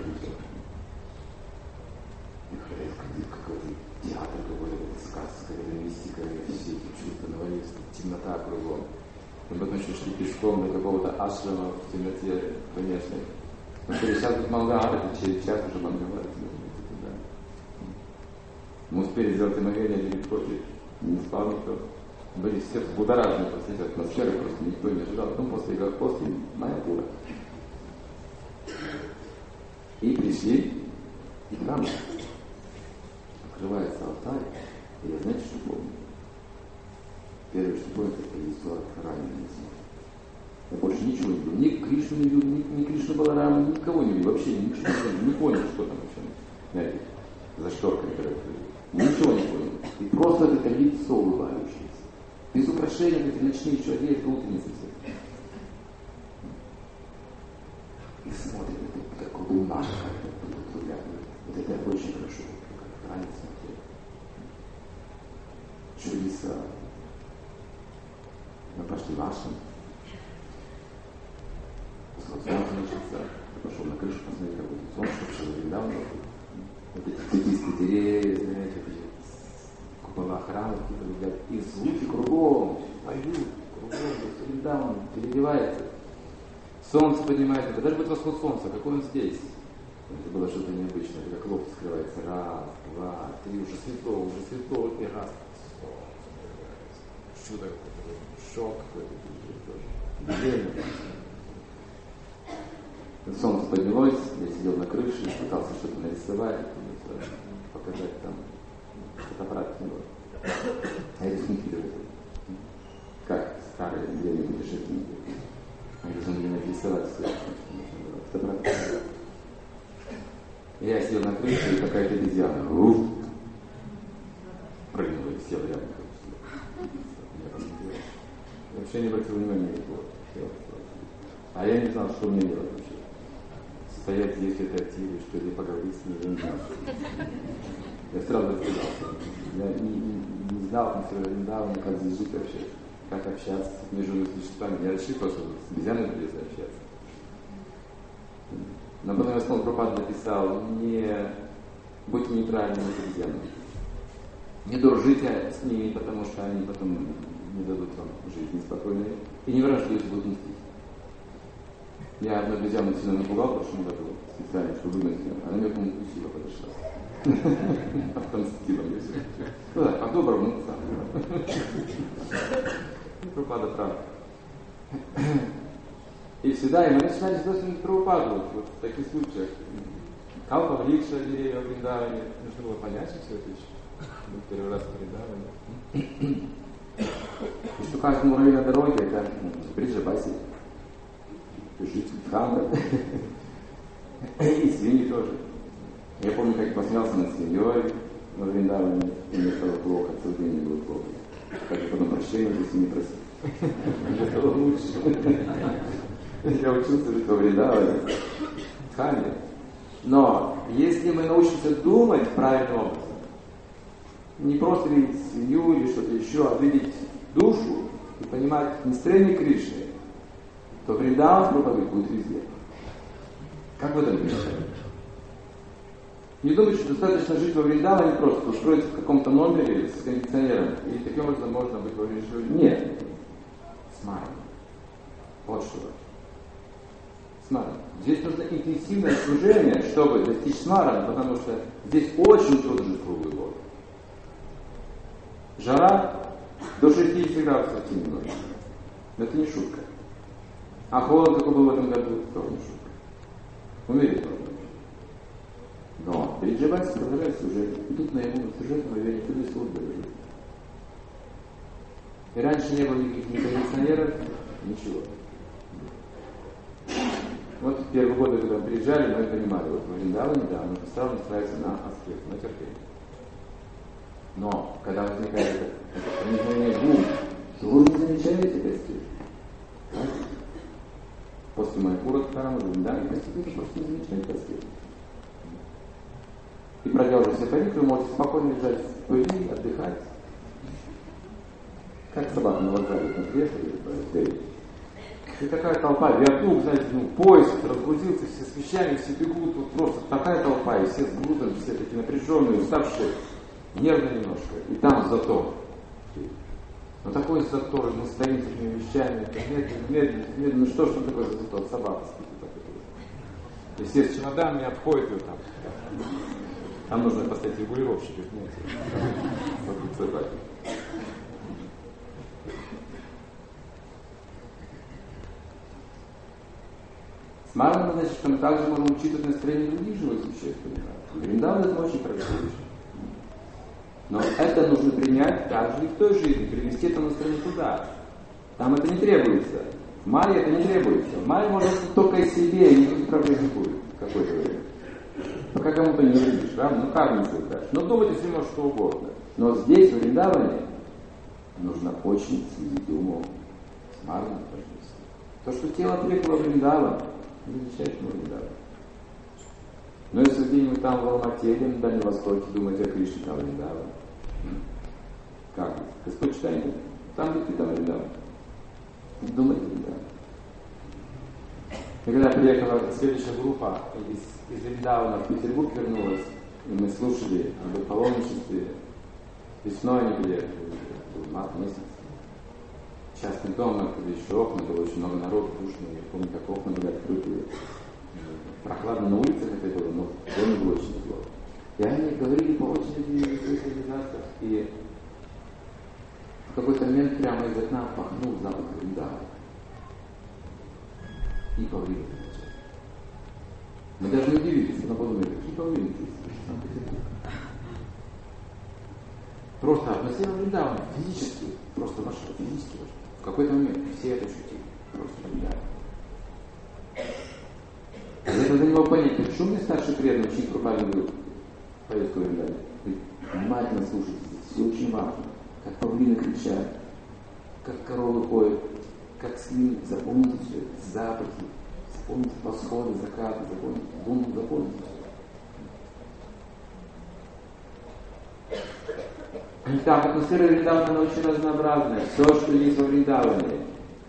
Speaker 1: Какой-то театр, какой-то сказка, какая-то мистика, все эти чувства навалились, темнота кругом. Мы потом еще шли пешком до какого-то ашрама в темноте, конечно. Но сейчас тут Мангала, через час уже Мангала. Мы успели сделать омовение Лилипхоти, не спал никто. Были все взбудоражены после этой атмосферы, просто никто не ожидал. Потом после Майяпура. И пришли, и там открывается алтарь, и я, знаете, что помню? Первое, что помню, это Исвара Дхарани. Я больше ничего не видел. Ни Кришну не видел, ни Кришну Баларама, никого не видел. Вообще ничего не понял, что там еще, знаете, за шторкой. Ничего не понял. И просто это лицо улыбающееся. Без украшений, эти ночные чудеса, это утренницы все. И смотрит, как луна, вот это очень хорошо, как ранее смотрел. Чудеса. Мы пошли в ашрам. Солнце начался. Я пошел на крышу посмотреть, как будет солнце, чтобы Вриндаван. Вот эти цветистые деревья, знаете, купола храма, какие-то взгляд, и звуки кругом, поют, кругом, Вриндаван переливается. Солнце поднимается, это даже будет восход солнца, какой он здесь. Это было что-то необычное, это как лоб скрывается, раз, два, три, уже светло, и раз. Чудо какое-то, шок какой-то, движение. Солнце поднялось, я сидел на крыше, пытался что-то нарисовать, показать там фотоаппарат снимал. А эти книги как старые древние путешественники. Они должны были нарисовать все, фотоаппарат. Я сидел на крыше, и какая-то обезьяна прыгнула и села рядом. Я вообще не обратил внимания на него. А я не знал, что мне делать вообще. Стоять здесь, это активно, что ли, поговорить с ним, я не знал. Я сразу разбирался. Я не знал недавно, как здесь жить вообще, как общаться с между существами. Я рассчитывал, что с обезьяной придется общаться. Но потом я снова Прабхупада написал: не будьте нейтральными с обезьянами. Не дружите с ними, потому что они потом не дадут вам жизнь спокойной. И не враждуйте, будут мстить. Я одну обезьяну сильно напугал в прошлом году, специально, чтобы выгнать ее. Она мне к-нему укусила, подошла. Отомстила мне все. Ну да, по-доброму, ну сам. Прабхупада прав. И всегда, и мы начинали с Прабхупаду, вот в таких случаях. Калпа, Врикша, деревья в Вриндаване. Нужно было понять, что все это еще. Был первый раз в Вриндаване. И что каждому району дороги, это Бриджабаси. Жить в храме. И свиньи тоже. Я помню, как посмеялся над свиньей во Вриндаване, и мне стало плохо, целый день мне было плохо. Как я потом прощения за свиньи просил. Мне стало лучше. Я учился жить во Вриндаване, в храме. Но если мы научимся думать правильным образом, не просто видеть свинью или что-то еще, а видеть душу и понимать настроение Кришны, то Вриндаван проповедь будет везде. Как в этом представить? Не думайте, что достаточно жить во Вриндаване просто, устроиться в каком-то номере с кондиционером, и таким образом можно быть во Вриндаване. Нет. Смаран. Вот что. Смаран. Здесь нужно интенсивное служение, чтобы достичь смарана, потому что здесь очень трудно жить круглый год. Жара до 60 градусов в темно. Это не шутка. А холод, какой был в этом году, тоже не шутка. Умереть можно. Но Бриджабаси продолжает служение. И тут наяву сюжетного верения туда службы лежит. И раньше не было никаких ни кондиционеров, ничего. Вот в первые годы, когда мы приезжали, мы понимали, вот в Вриндаване, да, мы сразу настраиваемся на аскет, на терпение. Но, когда возникает это проникновение в ум, то вы не замечаете аскет. После Майпура Дхарама, Вриндаване, постепенно просто не замечаете аскет. И проделав все парик, вы можете спокойно лежать в пыли, отдыхать. Как собака на вокзале, на приехали, и такая толпа, виадук, знаете, поезд разгрузился, все с вещами, все бегут, вот просто такая толпа, и все с грузом, все такие напряженные, уставшие, нервные немножко, и там затор. Но такой затор, мы стоим с этими вещами, медленно, что такое за затор? Собака спит. И все с чемоданами обходят ее там. Там нужно поставить регулировщиков, знаете, Смарана, значит, что мы также можем учитывать настроение других живых существ. Вриндаван это очень практично. Но это нужно принять также и в той жизни, перевести это настроение туда. Там это не требуется. В Майе это не требуется. В Майе можно только из себе, и никаких проблем не будет какое-то время. Пока кому-то не навредишь, да? Ну как не создашь? Ну думать, если можешь что угодно. Но здесь, в Вриндаване, нужно очень следить умом. Смарана, пожалуйста. То, что тело приехало в Вриндаван, не означает, что можно дать. Но если где-нибудь там в Алмате, или на Дальнем Востоке, думаете о Кришне, там Вриндаван. Как? Господь читает, там где ты, там Вриндаван. Думайте Вриндаван. И когда приехала следующая группа из Вриндавана в Петербург вернулась, и мы слушали об их паломничестве, Весной они были, был март месяц. Частный дом, когда еще окна, было очень много народу, душно. Я помню, как окна были открытые. Прохладно на улицах это было, но в доме было очень тепло. И они говорили по очереди в своих организациях. И в какой-то момент прямо из окна пахнул запах вриндавы. И повредили. Мы даже не удивились, но подумали, какие повредили здесь. Просто атмосфера вриндавы физически, просто вошла, физически вошла. В какой-то момент все это ощутили. Просто вриндавы. Я тогда не мог понять, почему мне старший преданный учить пропаганду говорит, повестку вриндавы. Внимательно слушайте, все очень важно. Как павлины кричат, как коровы ходят, как свиньи. Запомните все это, запахи. Запомните восходы, закаты, запомните все. Так, атмосфера Вриндавана очень разнообразная. Все, что есть во Вриндаване.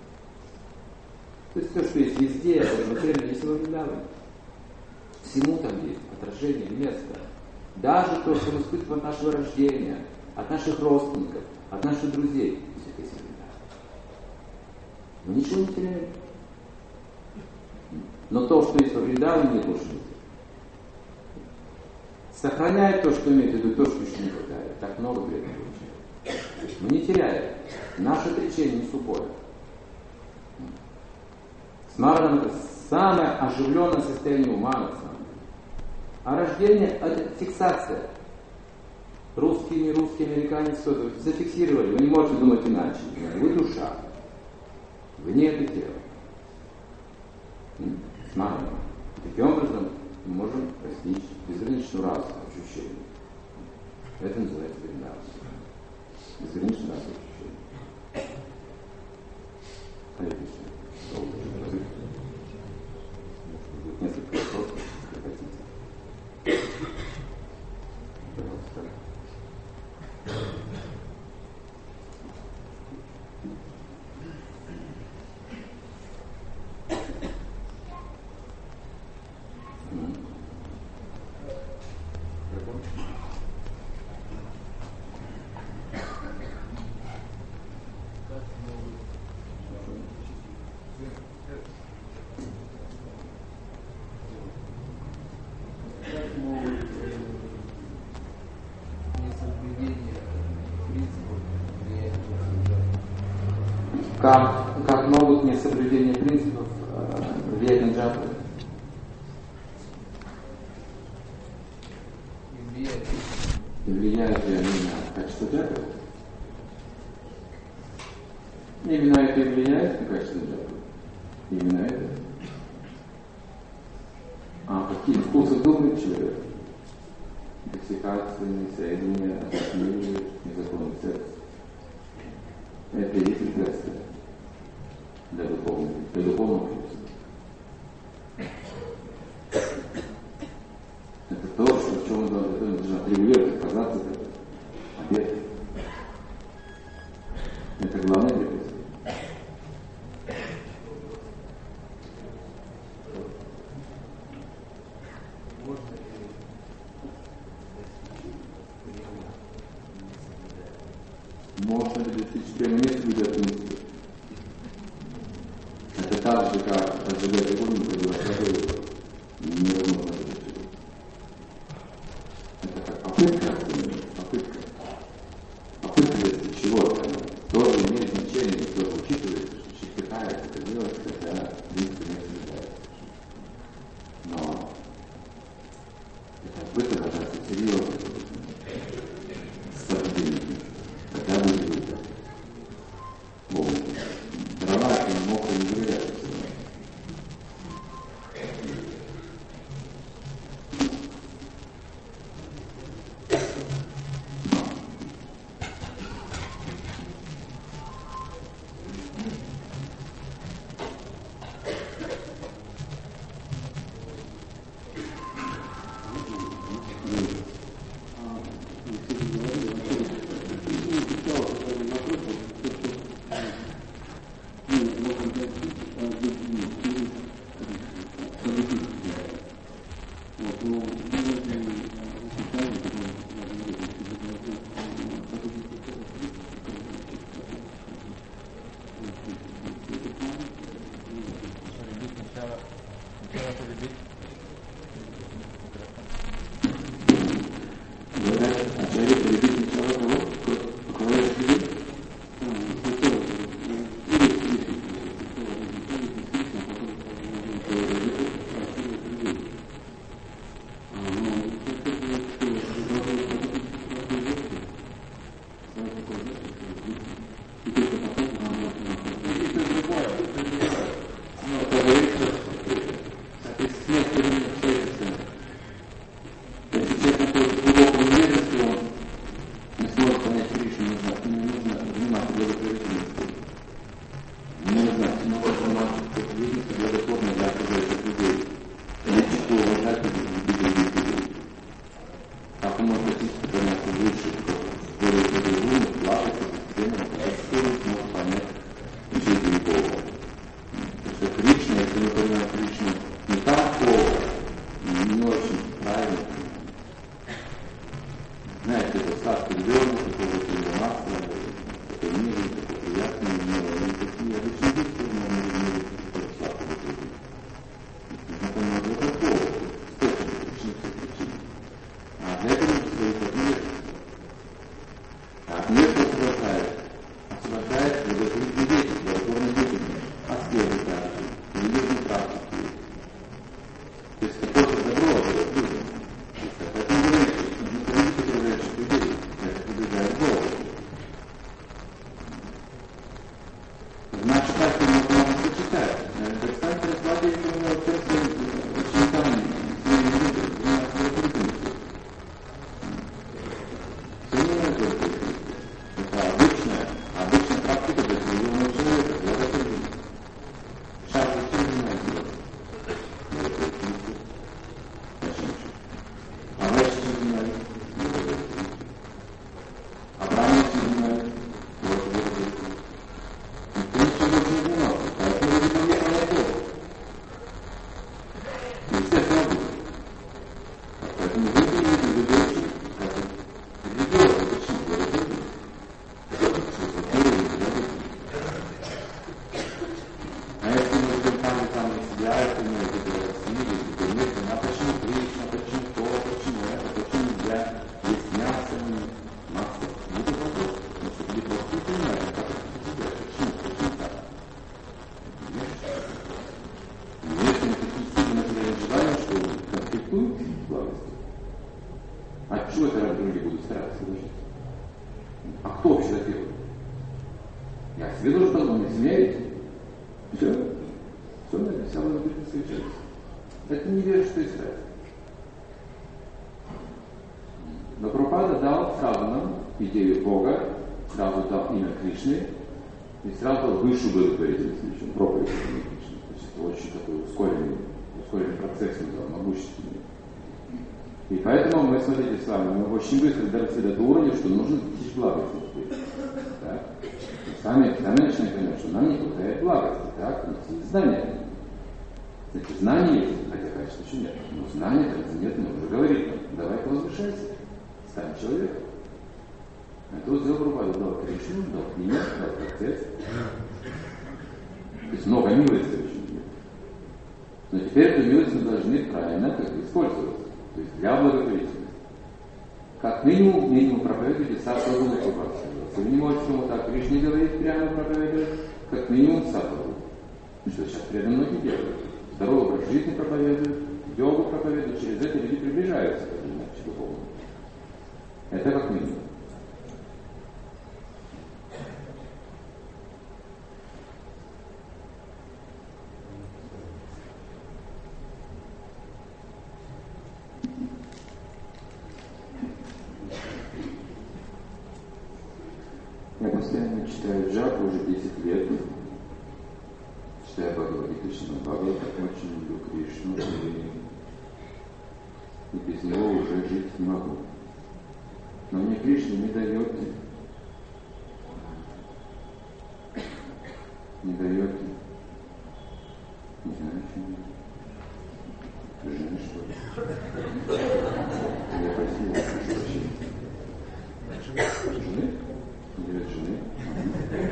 Speaker 1: То есть все, что есть везде, это материально есть во Вриндаване. Всему там есть отражение, место. Даже то, что мы испытываем от нашего рождения, от наших родственников, от наших друзей. Все это есть во Вриндаване. Мы ничего не теряем. Но то, что есть во Вриндаване, нет больше. Сохраняет то, что имеет в виду, то, что еще не хватает. Так много при этом получается. Мы не теряем. Наше отречение не сухое. Смарадан — это самое оживленное состояние ума, на самом деле. А рождение — это фиксация. Русский, не русский, американец, кто-то. Вы зафиксировали, вы не можете думать иначе. Вы душа. Вы не это тело. Смарадан. Таким образом, мы можем постичь безграничную расу ощущений. Это называется Вриндаван. Безграничная раса ощущений. Харе Кришна. Будет несколько вопросов, если хотите. Пожалуйста. Как могут несоблюдение принципов влиять на джапу? И влияют ли они на качество джапы? Именно это и влияет на качество джапы. Именно это. А какие вкусы думает человек? Интоксикации, несоединение, отношения, незаконный секс. Это и есть препятствие для духовного вкуса. Это то, в чем мы должны отрегулировать, отказаться от этого. Обед. Это главное препятствие. Можно ли достичь прямо места людей принципов? Это так же, как разжигать огонь, подавать водой. Невозможно достичь. Это как попытка достичь чего-то. Тоже имеет значение, тоже учитывается, что человек пытается это делать, когда принципы не соблюдаются. Но эта попытка должна быть серьезной. Когда будет выйдет. Дрова это мокрые не выявляются. И поэтому мы, смотрите, с вами, мы очень быстро доросли до того уровня, что нужно достичь благости. Так? Сами начинаем понять, что нам не хватает благости. Так? Знания. Значит, знания есть, хотя, конечно, еще нет. Но знания трансцендентно уже говорит нам, давай-ка возвышайся, стань человеком. Это вот сделал Прабхупада, дал Кришну, дал книгу, дал процесс. То есть много милости очень нет. Но теперь эту милость мы должны правильно использовать. То есть для благотворительности. Как минимум проповедуйте сатвагуну Прабхупада. Если вы не можете ему так Кришне говорить, прямо проповедовать, как минимум сатвагуну. Что сейчас преданно многие делают. Здоровый образ жизни проповедуют, йогу проповедуют, через это люди приближаются к духовному. Это как минимум. Я постоянно читаю джапу уже 10 лет. Читаю Бхагавад-гиту, Шримад Бхагаватам, очень люблю Кришну, и без него уже жить не могу. Но мне Кришна не дает не знаю, почему. Жены, что ли? Я просил прощения. Жены? Или от жены?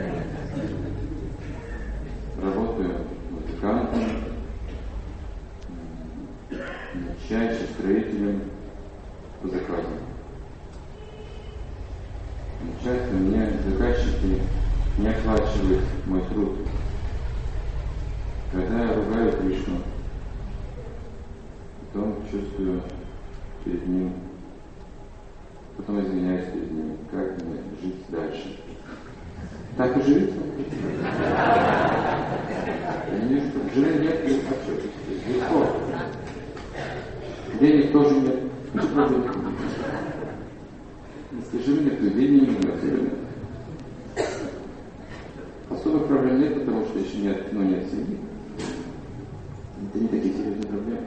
Speaker 1: Работаю музыкантом, чаще строителем по заказу. Часто мне заказчики не оплачивают мой труд. Когда я ругаю Кришну, потом чувствую перед ним, потом извиняюсь перед ним, как мне жить дальше. Так и живите. Жены нет, и хочу. Легко. Денег тоже нет. Если жены нет, то денег нет. Особых проблем нет, потому что еще нет семьи. Это не такие серьезные проблемы.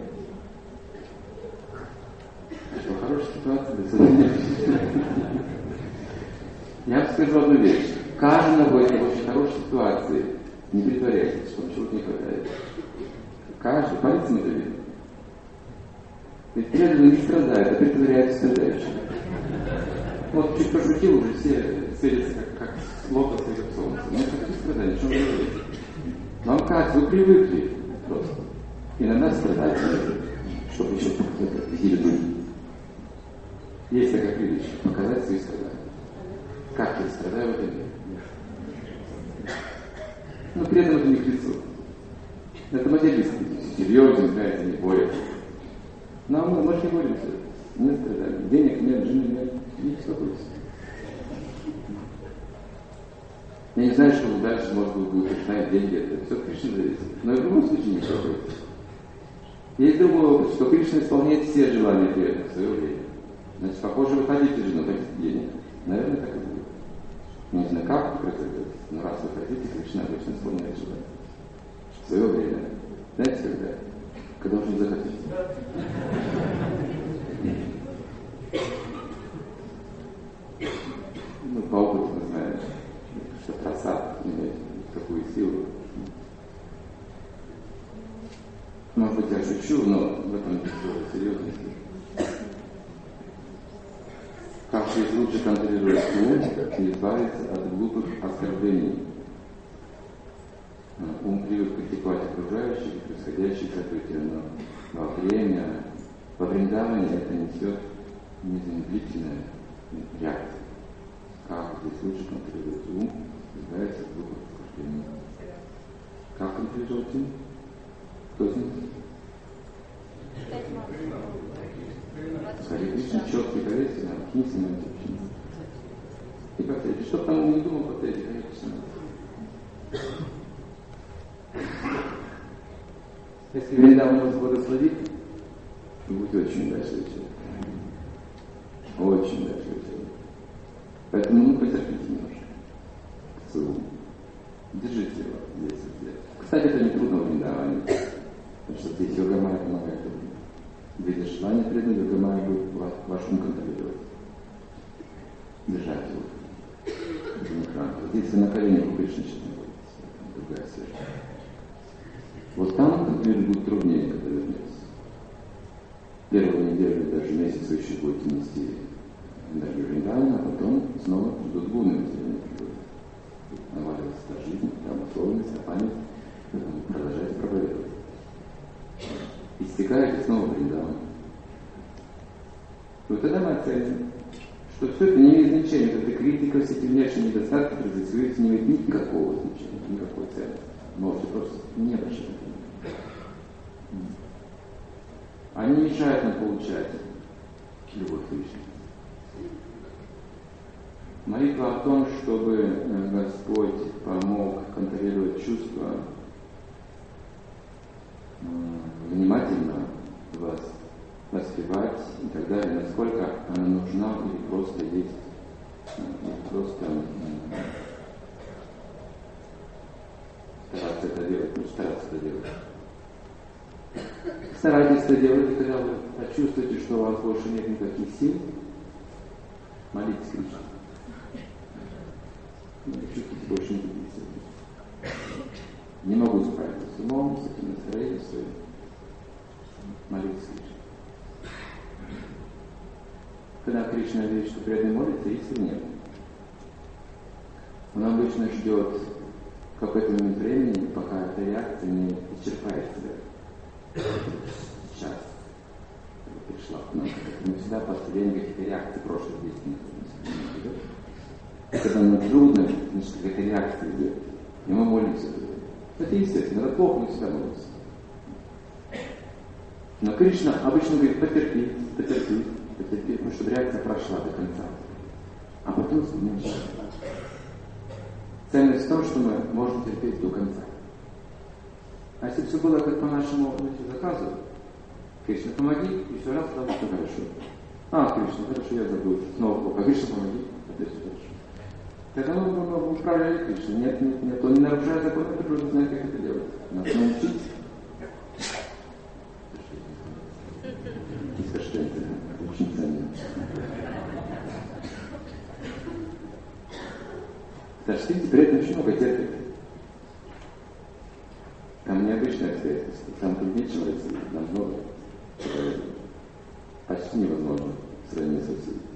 Speaker 1: Что хорошая ситуация для создания. Я вам скажу одну вещь. Каждый находится в очень хорошей ситуации. Не притворяйтесь, что чего-то не хватает. Каждый, пальцем это видно. Ведь преданный не страдает, а притворяется страдающим. Вот чуть пошутил, уже все светятся как лотос или как солнце. Ну, какие страдания, что вы говорите? Вам как, вы привыкли просто. Иногда страдать, чтобы еще видели. Есть такая приличие, показать свои страдания. Как я страдаю в этом мире? Но при этом это не к лицу. Это материалисты, серьезно, знаете, не борются. Но мы же не боремся. Нет страданий. Денег нет, жены нет. Не беспокойтесь. Я не знаю, что дальше, может быть, будет начинать деньги. Это все от Кришны зависит. Но в любом случае не беспокойтесь. Есть другой опыт, что Кришна исполняет все желания преданных в свое время. Значит, похоже, вы хотите жену, хотите денег. Наверное, так и будет. Не знаю, как это будет, но раз вы хотите, Кришна обычно исполняет желание. В свое время. Знаете, когда? Когда уже не захотите. Ну, по опыту мы знаем, что просад имеет такую силу. Может быть, я шучу, но в этом серьезности. Как здесь лучше контролировать ум и избавиться от глупых оскорблений. Ум привык критиковать окружающих и происходящие события, но во Вриндаване это несет незамедлительная реакция. Как здесь лучше контролировать ум и избавиться от глупых оскорблений. Как контролировать ум? Кто из них? Харе Кришна, четкий коррекция, кинься на эти общины. И повторите, что там он не думал, повторите, Харе Кришна. Если Вриндаван вас благословит, вы будете очень удачливый человек. Очень удачливый человек. Поэтому потерпите немножко. Свой ум. Держите его здесь и здесь. Кстати, это не трудно в Вриндаване. Потому что здесь Йога-майя помогает. Видя желание преданного, Йога-майя будет ваш ум контролировать. Держать его. Это не храм. Здесь вы на коленях у Кришны сейчас находитесь. Другая связь. Вот там, например, будет труднее, когда вернется. Первую неделю, даже месяц вы еще будете нести даже Вриндавана, а потом снова ждут гуны, наваливается та жизнь, там условность, память, продолжайте проповедовать. Истекаете снова Вриндаван. Вот тогда мы оценим, что все это не имеет значения, эта критика, все эти внешние недостатки производительности не имеет никакого значения, никакой ценности. Можете просто не обращать внимания. Они мешают нам получать любовь к Кришне. Молитва о том, чтобы Господь помог контролировать чувства, внимательно вас воспевать и так далее, насколько она нужна или просто есть, или просто стараться это делать, ну стараться это делать. Старайтесь это делать, и когда вы почувствуете, что у вас больше нет никаких сил, молитесь Кришне. Чувствуете больше никаких сил. Не могу справиться с умом, с этим настроением своим. Молитесь Кришне. Когда Кришна видит, что преданный молится, их сил нет. Он обычно ждет какой-то момент времени, пока эта реакция не исчерпает себя. Сейчас. мы всегда под влиянием каких-то реакций прошлых действий. Когда нам трудно, значит, какая-то реакция идет. И мы молимся. Это естественно, это плохо, мы всегда молимся. Но Кришна обычно говорит: потерпи, ну, чтобы реакция прошла до конца. А потом сменимся. Ценность в том, что мы можем терпеть до конца. А если все было как по нашему заказу, Кришна, помоги, и все раз сразу все хорошо. Кришна, хорошо, я забыл. Снова плохо. Кришна, помоги, опять все хорошо. Тогда мы управляли Кришной. Нет, он не нарушает закон, это просто знает, как это делать. Нас научить. И скажите, ученица нет. Сашки при этом очень много терпит. Там необычные обстоятельства. Там труднее человек, там много. Почти невозможно в сравнении со всеми.